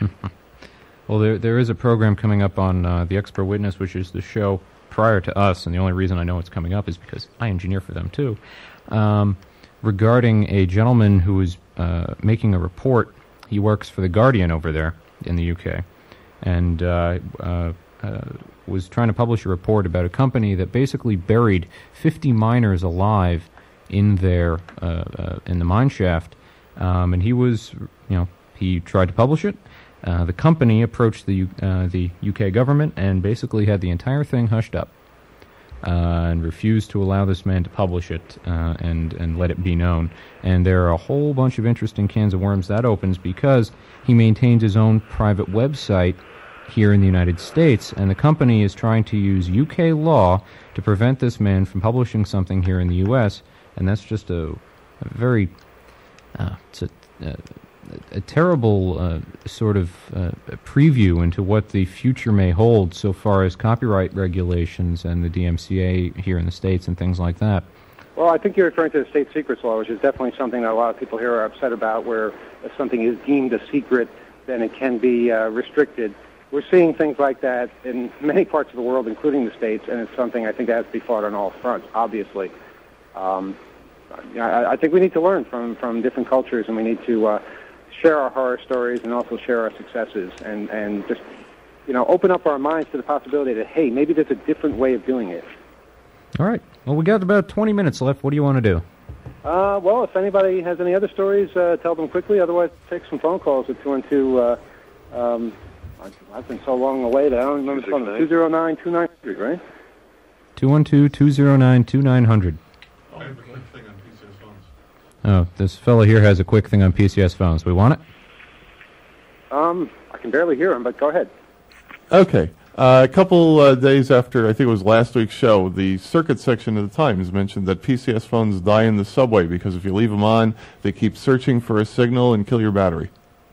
Well, there there is a program coming up on uh, the Expert Witness, which is the show prior to us, and the only reason I know it's coming up is because I engineer for them too, um, regarding a gentleman who is uh, making a report. He works for The Guardian over there in the U K, and uh, uh, uh, was trying to publish a report about a company that basically buried fifty miners alive in their uh, uh, in the mine shaft, um, and he was, you know, he tried to publish it. Uh, the company approached the U- uh, the U K government and basically had the entire thing hushed up, uh, and refused to allow this man to publish it uh, and and let it be known. And there are a whole bunch of interesting cans of worms that opens because he maintains his own private website here in the United States, and the company is trying to use U K law to prevent this man from publishing something here in the U S, and that's just a, a very uh, it's a, a a terrible uh, sort of uh, preview into what the future may hold so far as copyright regulations and the D M C A here in the States and things like that.
Well, I think you're referring to the state secrets law, which is definitely something that a lot of people here are upset about, where if something is deemed a secret, then it can be uh, restricted. We're seeing things like that in many parts of the world, including the States, and it's something I think that has to be fought on all fronts, obviously. Um, I, I think we need to learn from, from different cultures, and we need to uh, share our horror stories and also share our successes, and, and just, you know, open up our minds to the possibility that, hey, maybe there's a different way of doing it. All
right. Well, we got about twenty minutes left. What do you want to do?
Uh, well, if anybody has any other stories, uh, tell them quickly. Otherwise, take some phone calls at two one two. Uh, um, I've been so long away that I don't remember the phone number. two zero nine two nine zero zero, right?
two one two, two zero nine, two nine zero zero.
I have a quick thing on P C S phones.
Oh, this fellow here has a quick thing on P C S phones. We want it?
Um, I can barely hear him, but go ahead.
Okay. Uh, a couple uh, days after, I think it was last week's show, the circuit section of the Times mentioned that P C S phones die in the subway because if you leave them on, they keep searching for a signal and kill your battery.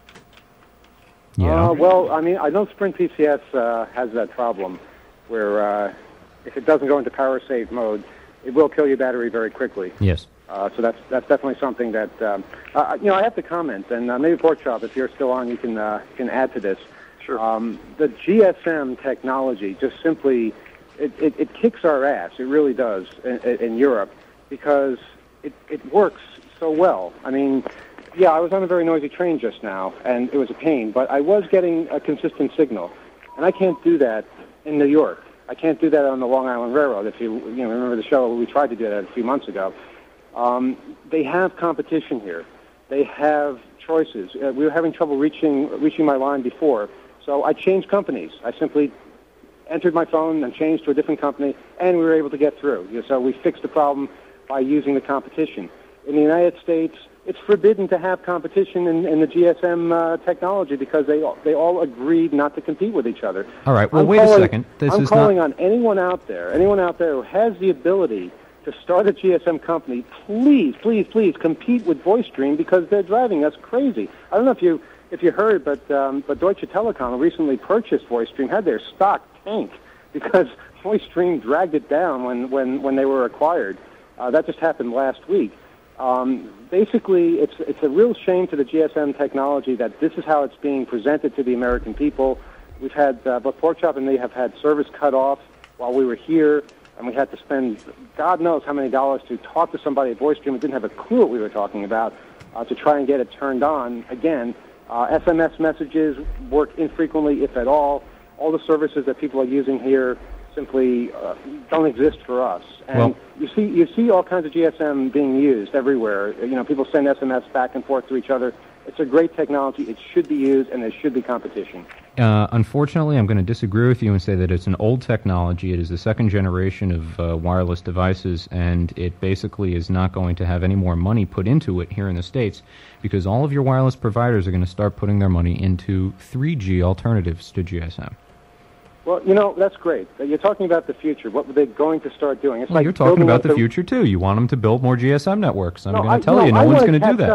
Yeah. Uh, well, I mean, I know Sprint P C S uh, has that problem where uh, if it doesn't go into power save mode, it will kill your battery very quickly.
Yes.
Uh, so that's that's definitely something that um, uh, you know. I have to comment, and uh, maybe Pork Chop, if you're still on, you can uh, can add to this.
Sure.
Um, the G S M technology just simply it, it, it kicks our ass. It really does in, in Europe because it it works so well. I mean, yeah, I was on a very noisy train just now, and it was a pain, but I was getting a consistent signal, and I can't do that in New York. I can't do that on the Long Island Railroad. If you you know remember the show, we tried to do that a few months ago. Um, they have competition here. They have choices. Uh, we were having trouble reaching reaching my line before, so I changed companies. I simply entered my phone and changed to a different company, and we were able to get through. You know, so we fixed the problem by using the competition. In the United States, it's forbidden to have competition in, in the G S M uh, technology because they all, they all agreed not to compete with each other.
All right. Well,
I'm
wait
calling,
a second. This
I'm
is
calling
not...
on anyone out there, anyone out there who has the ability to start a G S M company, please, please, please compete with VoiceStream because they're driving us crazy. I don't know if you if you heard, but um, but Deutsche Telekom recently purchased VoiceStream, had their stock tank because VoiceStream dragged it down when when, when they were acquired. Uh, that just happened last week. Um, basically, it's it's a real shame to the G S M technology that this is how it's being presented to the American people. We've had uh, both Pork Chop and me have had service cut off while we were here. And we had to spend God knows how many dollars to talk to somebody at VoiceStream who didn't have a clue what we were talking about uh, to try and get it turned on. Again, uh, S M S messages work infrequently, if at all. All the services that people are using here simply uh, don't exist for us. And
well,
you see, you see all kinds of G S M being used everywhere. You know, people send S M S back and forth to each other. It's a great technology. It should be used, and there should be competition.
Uh, unfortunately, I'm going to disagree with you and say that it's an old technology. It is the second generation of uh, wireless devices, and it basically is not going to have any more money put into it here in the States because all of your wireless providers are going to start putting their money into three G alternatives to G S M.
Well, you know, that's great. You're talking about the future. What were they going to start doing? It's
well,
like
you're talking about the
the
future, too. You want them to build more G S M networks. I'm
no,
going to tell
no,
you no
I
one's
going
to do that.
Up.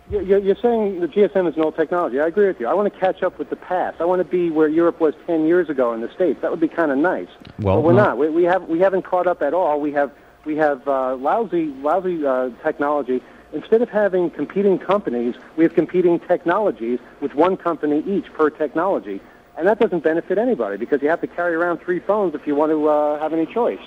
You're, you're you're saying the G S M is an old technology. I agree with you. I want to catch up with the past. I want to be where Europe was ten years ago in the States. That would be kind of nice.
Well,
but we're
no.
not. We, we have we haven't caught up at all. We have we have uh, lousy lousy uh, technology. Instead of having competing companies, we have competing technologies with one company each per technology, and that doesn't benefit anybody because you have to carry around three phones if you want to uh, have any choice.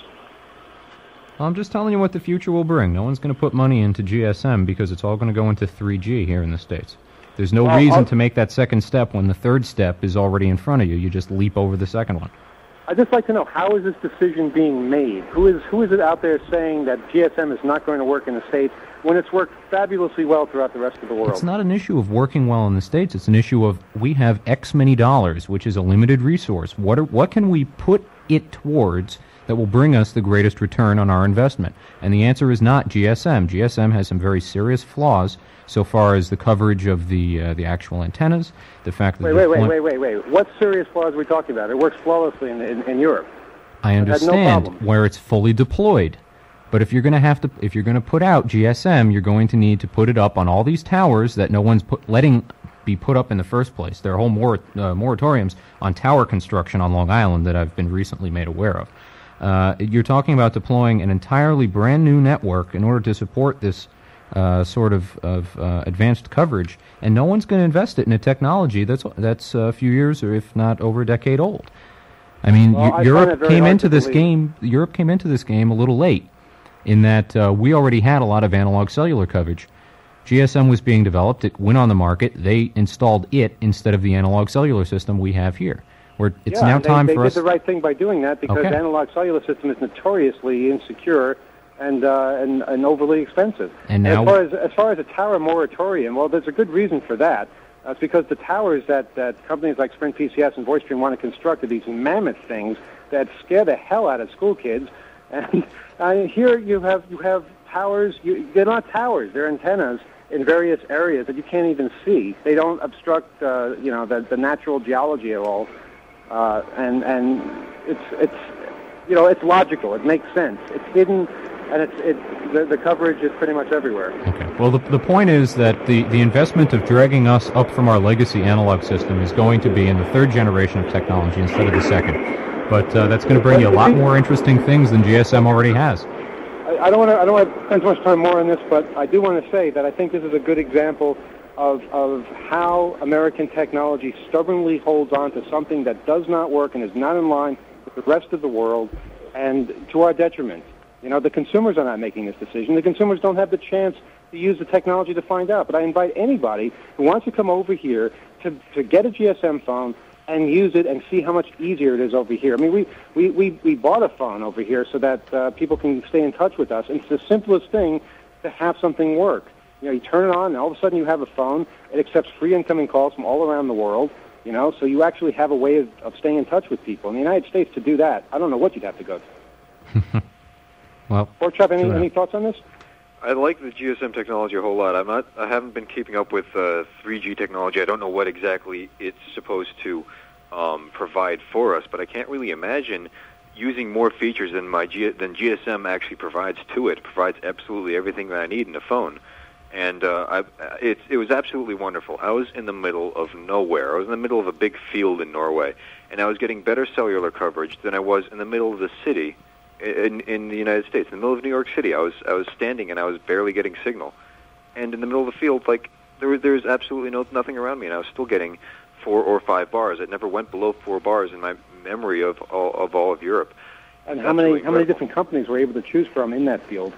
Well, I'm just telling you what the future will bring. No one's going to put money into G S M because it's all going to go into three G here in the States. There's no
Well,
reason
I'll-
to make that second step when the third step is already in front of you. You just leap over the second one.
I'd just like to know, how is this decision being made? Who is who is it out there saying that G S M is not going to work in the States when it's worked fabulously well throughout the rest of the world?
It's not an issue of working well in the States. It's an issue of we have X many dollars, which is a limited resource. What are, what can we put it towards that will bring us the greatest return on our investment? And the answer is not G S M. G S M has some very serious flaws so far as the coverage of the uh, the actual antennas, the fact that
Wait,
the
wait, wait,
deploy-
wait, wait, wait. What serious flaws are we talking about? It works flawlessly in, in, in Europe.
I
I've had no
understand
problem.
where it's fully deployed. But if you're going to have to, if you're going to put out G S M, you're going to need to put it up on all these towers that no one's put, letting be put up in the first place. There are whole mor- uh, moratoriums on tower construction on Long Island that I've been recently made aware of. Uh, you're talking about deploying an entirely brand new network in order to support this uh, sort of, of uh, advanced coverage, and no one's going to invest it in a technology that's that's a few years or if not over a decade old. I mean,
Well,
Eu-
I find that
Europe
very
came
hard
into
to
this
believe.
game. Europe came into this game a little late, in that uh, we already had a lot of analog cellular coverage. G S M was being developed. It went on the market. They installed it instead of the analog cellular system we have here. Where it's
yeah,
now
and they,
time
they
for
did
us.
the right thing by doing that because
Okay.
the analog cellular system is notoriously insecure and uh, and, and overly expensive.
And now-
as far as as far as a tower moratorium, well, there's a good reason for that. That's because the towers that, that companies like Sprint P C S and VoiceStream want to construct are these mammoth things that scare the hell out of school kids. And uh, here you have you have towers. You, they're not towers. They're antennas in various areas that you can't even see. They don't obstruct uh, you know the, the natural geology at all. Uh, and and it's it's you know it's logical. It makes sense. It's hidden, and it's it the, the coverage is pretty much everywhere.
Well, the, the point is that the, the investment of dragging us up from our legacy analog system is going to be in the third generation of technology instead of the second. But uh, that's going to bring you a lot more interesting things than G S M already has.
I, I don't want to I don't want to spend too much time more on this, but I do want to say that I think this is a good example of of how American technology stubbornly holds on to something that does not work and is not in line with the rest of the world, and to our detriment. You know, the consumers are not making this decision. The consumers don't have the chance to use the technology to find out. But I invite anybody who wants to come over here to, to get a G S M phone and use it and see how much easier it is over here. I mean, we, we, we, we bought a phone over here so that uh, people can stay in touch with us. And it's the simplest thing to have something work. You know, you turn it on, and all of a sudden you have a phone. It accepts free incoming calls from all around the world. You know, so you actually have a way of, of staying in touch with people. In the United States, to do that, I don't know what you'd have to go to.
Well,
Pork Chop, any,
sure.
any thoughts on this?
I like the G S M technology a whole lot. I'm not. I haven't been keeping up with uh, three G technology. I don't know what exactly it's supposed to um, provide for us, but I can't really imagine using more features than my G- than G S M actually provides to it. It provides absolutely everything that I need in a phone, and uh, I, it it was absolutely wonderful. I was in the middle of nowhere. I was in the middle of a big field in Norway, and I was getting better cellular coverage than I was in the middle of the city. In, in the United States, in the middle of New York City, I was I was standing and I was barely getting signal, and in the middle of the field, like there was there was absolutely no nothing around me, and I was still getting four or five bars. It never went below four bars in my memory of all of all of Europe.
And
That's
how many
really
how many
incredible.
different companies were able to choose from in that field?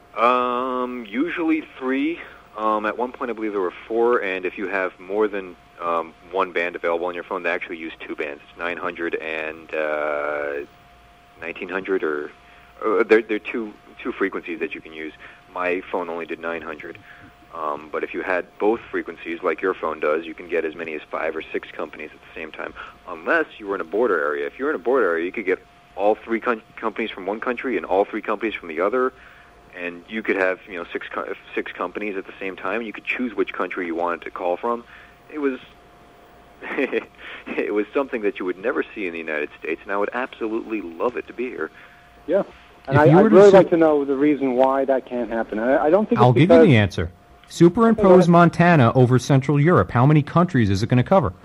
Um, usually three. Um, at one point, I believe there were four, and if you have more than um, one band available on your phone, they actually use two bands. It's nine hundred and uh, nineteen hundred, or uh, there there are two two frequencies that you can use. My phone only did nine hundred, um, but if you had both frequencies, like your phone does, you can get as many as five or six companies at the same time. Unless you were in a border area. If you're in a border area, you could get all three con- companies from one country and all three companies from the other. And you could have, you know, six co- six companies at the same time. You could choose which country you wanted to call from. It was it was something that you would never see in the United States, and I would absolutely love it to be here.
Yeah, and
If
I,
you
I'd
were to
really
say-
like to know the reason why that can't happen. I, I don't think
I'll
it's
give
because
you the answer. Superimpose Montana over Central Europe. How many countries is it going to cover?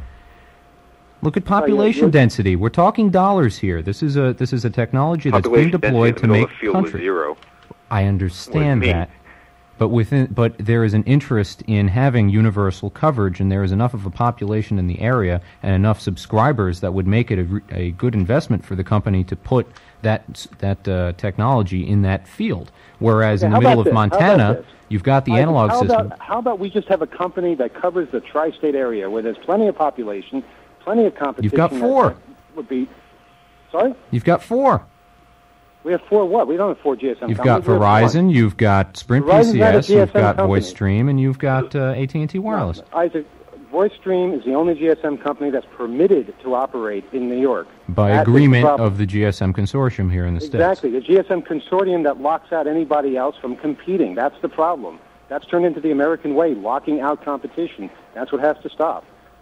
Look at population
Oh, yeah,
density. We're talking dollars here. This is a this is a technology that's being
Population
deployed
density
to
in the middle
make
of a field with
countries.
zero.
I understand
What does it
that, but within but there is an interest in having universal coverage, and there is enough of a population in the area and enough subscribers that would make it a, re- a good investment for the company to put that that uh, technology in that field. Whereas
Okay,
in the
how
middle
about
of
this? How about
Montana,
this?
you've got the
Isaac,
analog
how
system.
About, how about we just have a company that covers the tri-state area where there's plenty of population, plenty of competition.
You've got
that-
four.
that would be. Sorry?
You've got four.
We have four what? We don't have four G S M
You've got
companies. We have one.
Verizon, you've got Sprint
Verizon's not a
P C S, you've
G S M
got
company.
VoiceStream, and you've got uh, A T and T Wireless.
Isaac, VoiceStream is the only G S M company that's permitted to operate in New York.
By
That is the
agreement
problem.
of the G S M consortium here in the States.
Exactly. The G S M consortium that locks out anybody else from competing. That's the problem. That's turned into the American way, locking out competition. That's what has to stop.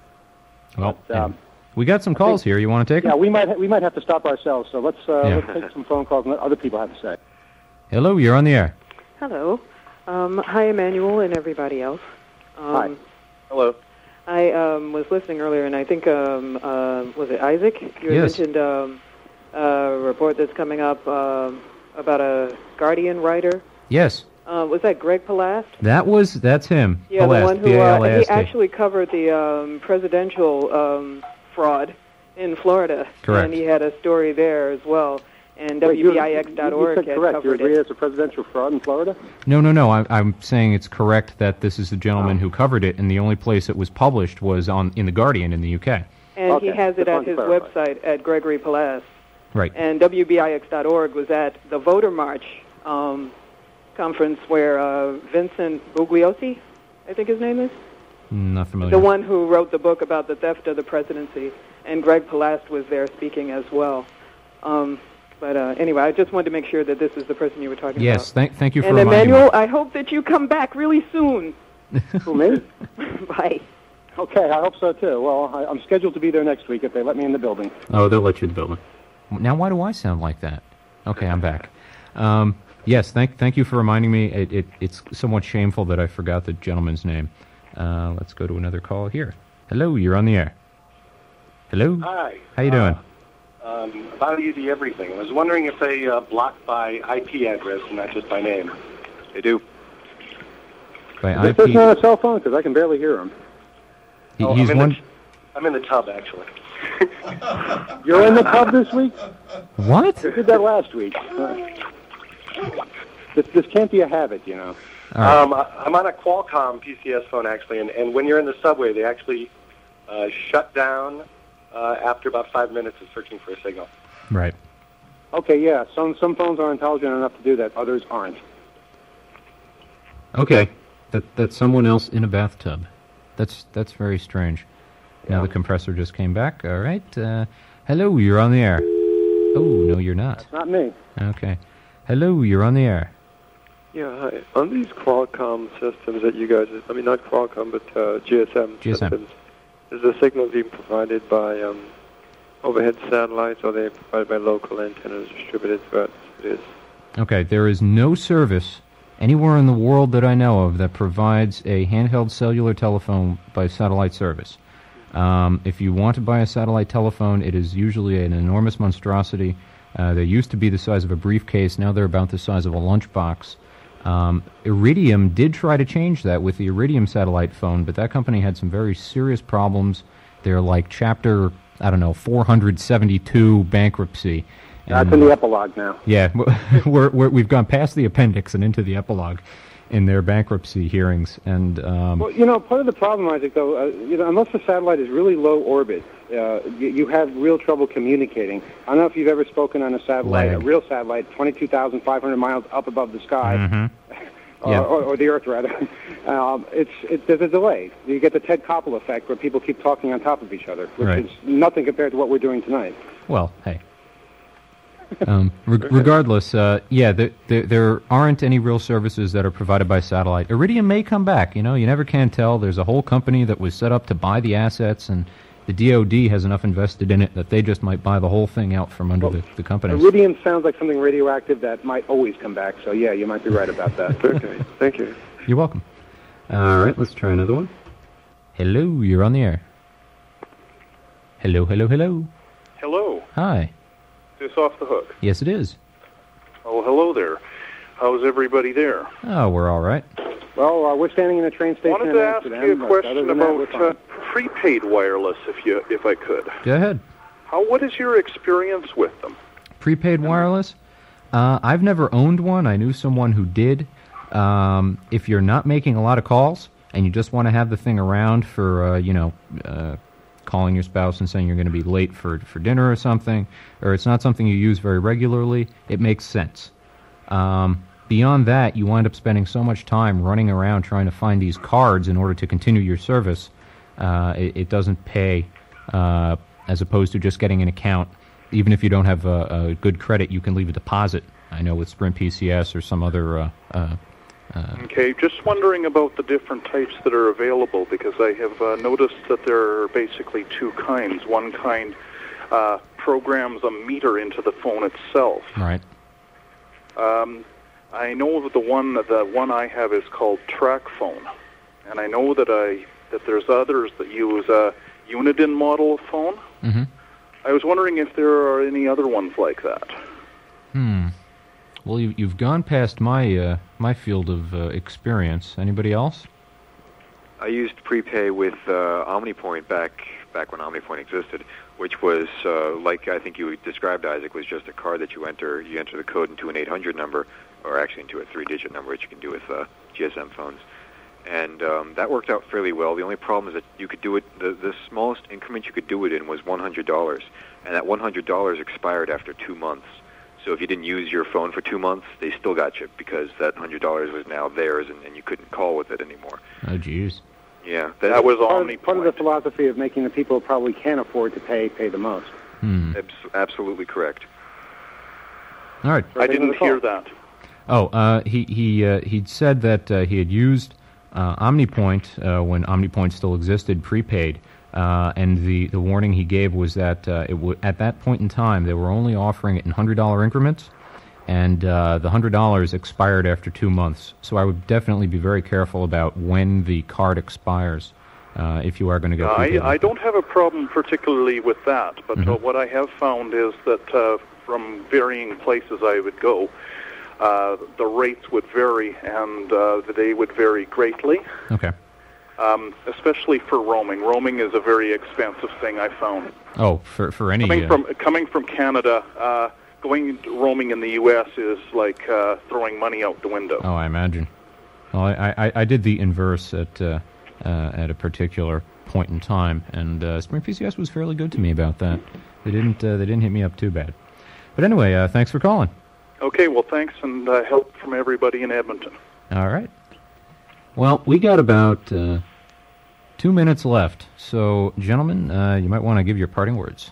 Well,
But, um,
we got some calls here. You want to take
Yeah,
them?
we might ha- we might have to stop ourselves. So let's uh,
Yeah.
let's take some phone calls and let other people have to say.
Hello, you're on the air.
Hello. Um, hi, Emmanuel and everybody else. Um,
Hi.
Hello.
I um, was listening earlier, and I think, um, uh, was it Isaac? You had
Yes.
mentioned um, a report that's coming up um, about a Guardian writer.
Yes,
Uh, was that Greg Palast?
that was that's him.
Yeah,
Palast,
the one who
P A
uh,
L A
he
S T.
actually covered the um, presidential um, fraud in Florida.
Correct.
And he had a story there as well. And
Wait, you-
W B I X dot org
You said
had
correct. You
covered
agree
it.
there's a presidential fraud in Florida?
No, no, no. I, I'm saying it's correct that this is the gentleman who covered it, and the only place it was published was on in the Guardian in the U K.
And
Okay,
he has it
just
at
wanted to
his
clarify.
website at Gregory Palast.
Right.
And W B I X dot org was at the Voter March um, conference where uh, Vincent Bugliosi, I think his name is,
Not familiar.
the one who wrote the book about the theft of the presidency, and Greg Palast was there speaking as well. Um, but uh, anyway, I just wanted to make sure that this is the person you were talking
Yes,
about.
thank thank you for
And
reminding
Emmanuel, I hope that you come back really soon.
Who, me?
Bye.
Okay, I hope so too. Well, I, I'm scheduled to be there next week if they let me in the building.
me. Oh, they'll let you in the building. Now, why do I sound like that? Okay, I'm back. Um, yes, thank thank you for reminding me. It, it it's somewhat shameful that I forgot the gentleman's name. Uh, let's go to another call here. Hello, you're on the air. Hello.
Hi.
How you doing?
Um, about U D Everything. I was wondering if they uh, block by I P address and not just by name.
They do.
By
Is
I
this person
P.
on a cell phone? Because I can barely hear him.
He,
Oh,
he's
I'm in
one.
The, I'm in the tub, actually.
You're in the pub this week?
What?
I did that last week. Uh, this, this can't be a habit, you know.
All right.
Um, I, I'm on a Qualcomm P C S phone, actually, and, and when you're in the subway, they actually uh, shut down uh, after about five minutes of searching for a signal.
Right.
Okay, yeah. Some some phones are intelligent enough to do that. Others aren't.
Okay. That that's someone else in a bathtub. That's that's very strange. Now the compressor just came back. All right. Uh, hello, you're on the air. Oh no, you're not.
It's not me.
Okay. Hello, you're on the air.
Yeah, hi. On these Qualcomm systems that you guys, I mean not Qualcomm, but uh, G S M
G S M.
systems, is the signal being provided by um, overhead satellites, or are they provided by local antennas distributed throughout it is?
Okay, there is no service anywhere in the world that I know of that provides a handheld cellular telephone by satellite service. Um, if you want to buy a satellite telephone, it is usually an enormous monstrosity. Uh, they used to be the size of a briefcase. Now they're about the size of a lunchbox. Um, Iridium did try to change that with the Iridium satellite phone, but that company had some very serious problems. They're like chapter, I don't know, four hundred seventy-two bankruptcy.
That's in the epilogue now.
Yeah, we're, we're, we've gone past the appendix and into the epilogue in their bankruptcy hearings. And um,
Well, you know, part of the problem, Isaac, though, uh, you know, unless the satellite is really low orbit, uh, you, you have real trouble communicating. I don't know if you've ever spoken on a satellite,
Lag.
a real satellite, twenty-two thousand five hundred miles up above the sky,
mhm.
or,
Yeah.
or, or the Earth, rather. um, it's it, there's a delay. You get the Ted Koppel effect, where people keep talking on top of each other, which
Right.
is nothing compared to what we're doing tonight.
well, hey. um, re- regardless, uh, yeah, there, there, there aren't any real services that are provided by satellite. Iridium may come back. You know, you never can tell. There's a whole company that was set up to buy the assets, and the D O D has enough invested in it that they just might buy the whole thing out from under the, the companies.
Iridium sounds like something radioactive that might always come back. So yeah, you might be right about that.
Okay, thank you.
You're welcome. All right, let's try another one. Hello, you're on the air. Hello, hello, hello.
Hello.
Hi.
Is this Off the Hook?
Yes, it is.
Oh, hello there. How's everybody there?
Oh, we're all right.
Well, uh, we're standing in a train station
Wanted
in
to ask
Amsterdam,
you a
but
question
other than that,
about
we're
uh, prepaid wireless, if you, if I could.
Go ahead.
How? What is your experience with them?
Prepaid wireless? Uh, I've never owned one. I knew someone who did. Um, if you're not making a lot of calls and you just want to have the thing around for, uh, you know, uh, calling your spouse and saying you're going to be late for, for dinner or something, or it's not something you use very regularly, it makes sense. Um, beyond that, you wind up spending so much time running around trying to find these cards in order to continue your service, uh, it, it doesn't pay, uh, as opposed to just getting an account. Even if you don't have a, a good credit, you can leave a deposit. I know with Sprint P C S or some other... Uh, uh, uh,
Okay, just wondering about the different types that are available, because I have uh, noticed that there are basically two kinds. One kind uh, programs a meter into the phone itself.
Right.
Um, I know that the one the one I have is called TrackPhone, and I know that I that there's others that use a Uniden model phone.
Mm-hmm.
I was wondering if there are any other ones like that.
Hmm. Well, you, you've gone past my uh, my field of uh, experience. Anybody else?
I used prepay with uh, OmniPoint back back when OmniPoint existed, which was uh, like I think you described, Isaac, was just a card that you enter. You enter the code into an eight hundred number, or actually into a three-digit number, which you can do with uh, G S M phones. And um, that worked out fairly well. The only problem is that you could do it, the, the smallest increment you could do it in was one hundred dollars. And that one hundred dollars expired after two months. So if you didn't use your phone for two months, they still got you because that one hundred dollars was now theirs and, and you couldn't call with it anymore.
Oh, jeez.
Yeah.
That, that was
part,
OmniPoint.
part of the philosophy of making the people who probably can't afford to pay, pay the most.
Hmm.
Abs- absolutely correct.
All right.
I didn't hear that.
Oh, uh, he he uh, he'd said that uh, he had used uh, OmniPoint uh, when OmniPoint still existed, prepaid, uh, and the, the warning he gave was that uh, it w- at that point in time they were only offering it in one hundred dollar increments, and uh, the one hundred dollars expired after two months. So I would definitely be very careful about when the card expires uh, if you are going to go.
I, I don't have a problem particularly with that, but
Mm-hmm.
uh, what I have found is that uh, from varying places I would go, uh, the rates would vary, and uh, they would vary greatly.
Okay.
Um, especially for roaming. Roaming is a very expensive thing, I found.
Oh, for for any
Coming
uh,
from coming from Canada, uh, going roaming in the U S is like uh, throwing money out the window.
Oh, I imagine. Well, I, I, I did the inverse at uh, uh, at a particular point in time, and uh, Sprint P C S was fairly good to me about that. They didn't uh, they didn't hit me up too bad. But anyway, uh, thanks for calling.
Okay, well, thanks, and uh, help from everybody in Edmonton.
All right. Well, we got about uh, two minutes left, so gentlemen, uh, you might want to give your parting words.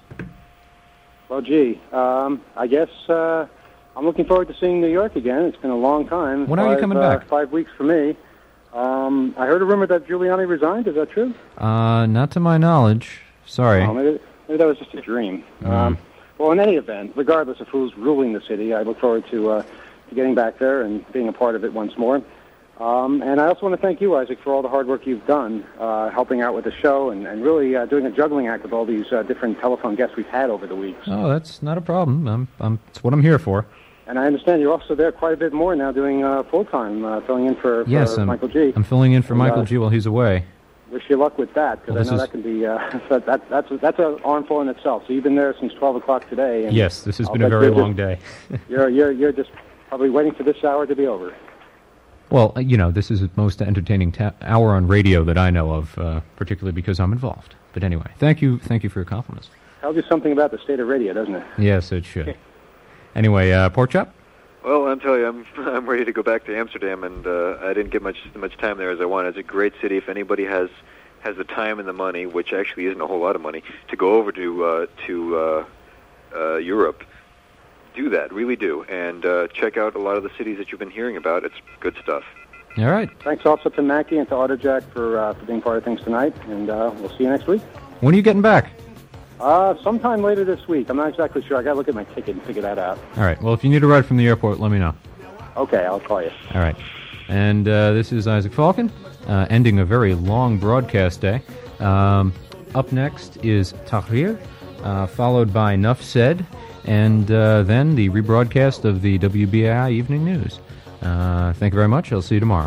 Well, gee, um, I guess uh, I'm looking forward to seeing New York again. It's been a long time.
When are you
Five,
coming
uh,
back?
Five weeks for me. Um, I heard a rumor that Giuliani resigned. Is that true?
Uh, not to my knowledge. Sorry.
Oh, maybe, maybe that was just a dream.
Mm.
Um, well, in any event, regardless of who's ruling the city, I look forward to, uh, to getting back there and being a part of it once more. Um, and I also want to thank you, Isaac, for all the hard work you've done, uh, helping out with the show and, and really uh, doing a juggling act with all these uh, different telephone guests we've had over the weeks.
Oh, that's not a problem. I'm, I'm, it's what I'm here for.
And I understand you're also there quite a bit more now doing uh, full-time, uh, filling in for, for
Yes, I'm,
Michael G.
I'm filling in for
And,
Michael
uh,
G while he's away.
Wish you luck with that, because
Well,
I know
this
that can be, uh, that, that, that's, that's an armful in itself. So you've been there since twelve o'clock today. And
Yes, this has
I'll
been a
bet
very
you're
long
just-
day.
you're, you're, you're just probably waiting for this hour to be over.
Well, uh, you know, this is the most entertaining ta- hour on radio that I know of, uh, particularly because I'm involved. But anyway, thank you, thank you for your compliments.
Tells you something about the state of radio, doesn't it?
Yes, it should. Anyway, uh, Pork Chop?
Well, I'll tell you, I'm I'm ready to go back to Amsterdam, and uh, I didn't get much much time there as I wanted. It's a great city. If anybody has has the time and the money, which actually isn't a whole lot of money, to go over to uh, to uh, uh, Europe, do that. Really do, and uh, check out a lot of the cities that you've been hearing about. It's good stuff.
All right.
Thanks also to Mackie and to Autojack for, uh, for being part of things tonight, and uh, we'll see you next week.
When are you getting back?
Uh, sometime later this week. I'm not exactly sure. I got to look at my ticket and figure that out.
All right. Well, if you need a ride from the airport, let me know.
Okay, I'll call you.
All right. And uh, this is Isaac Falcon, uh, ending a very long broadcast day. Um, up next is Tahrir, uh, followed by Nuff Said, and uh, then the rebroadcast of the W B A I Evening News. Uh, thank you very much. I'll see you tomorrow.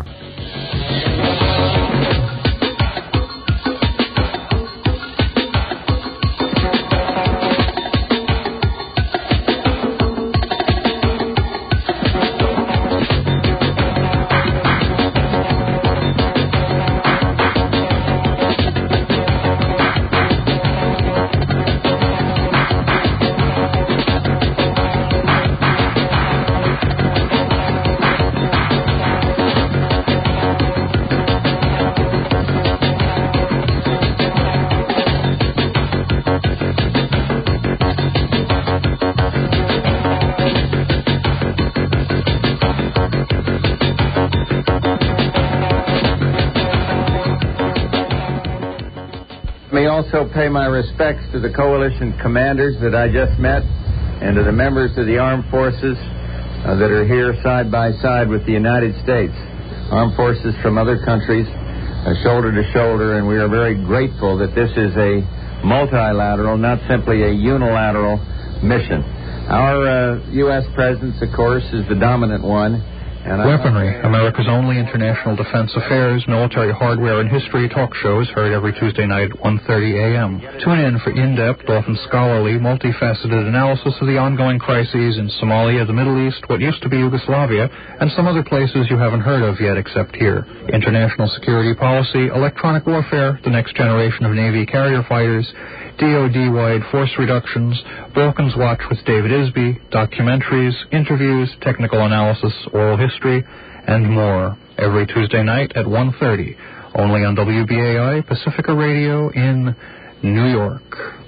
Also pay my respects to the coalition commanders that I just met and to the members of the armed forces uh, that are here side by side with the United States. Armed forces from other countries, uh, shoulder to shoulder, and we are very grateful that this is a multilateral, not simply a unilateral mission. Our uh, U S presence, of course, is the dominant one. And
Weaponry, America's only international defense affairs, military hardware, and history talk shows heard every Tuesday night at one thirty a.m. Tune in for in-depth, often scholarly, multifaceted analysis of the ongoing crises in Somalia, the Middle East, what used to be Yugoslavia, and some other places you haven't heard of yet except here. International security policy, electronic warfare, the next generation of Navy carrier fighters, D O D-wide force reductions, Balkans Watch with David Isby, documentaries, interviews, technical analysis, oral history, and more. Every Tuesday night at one thirty, only on W B A I Pacifica Radio in New York.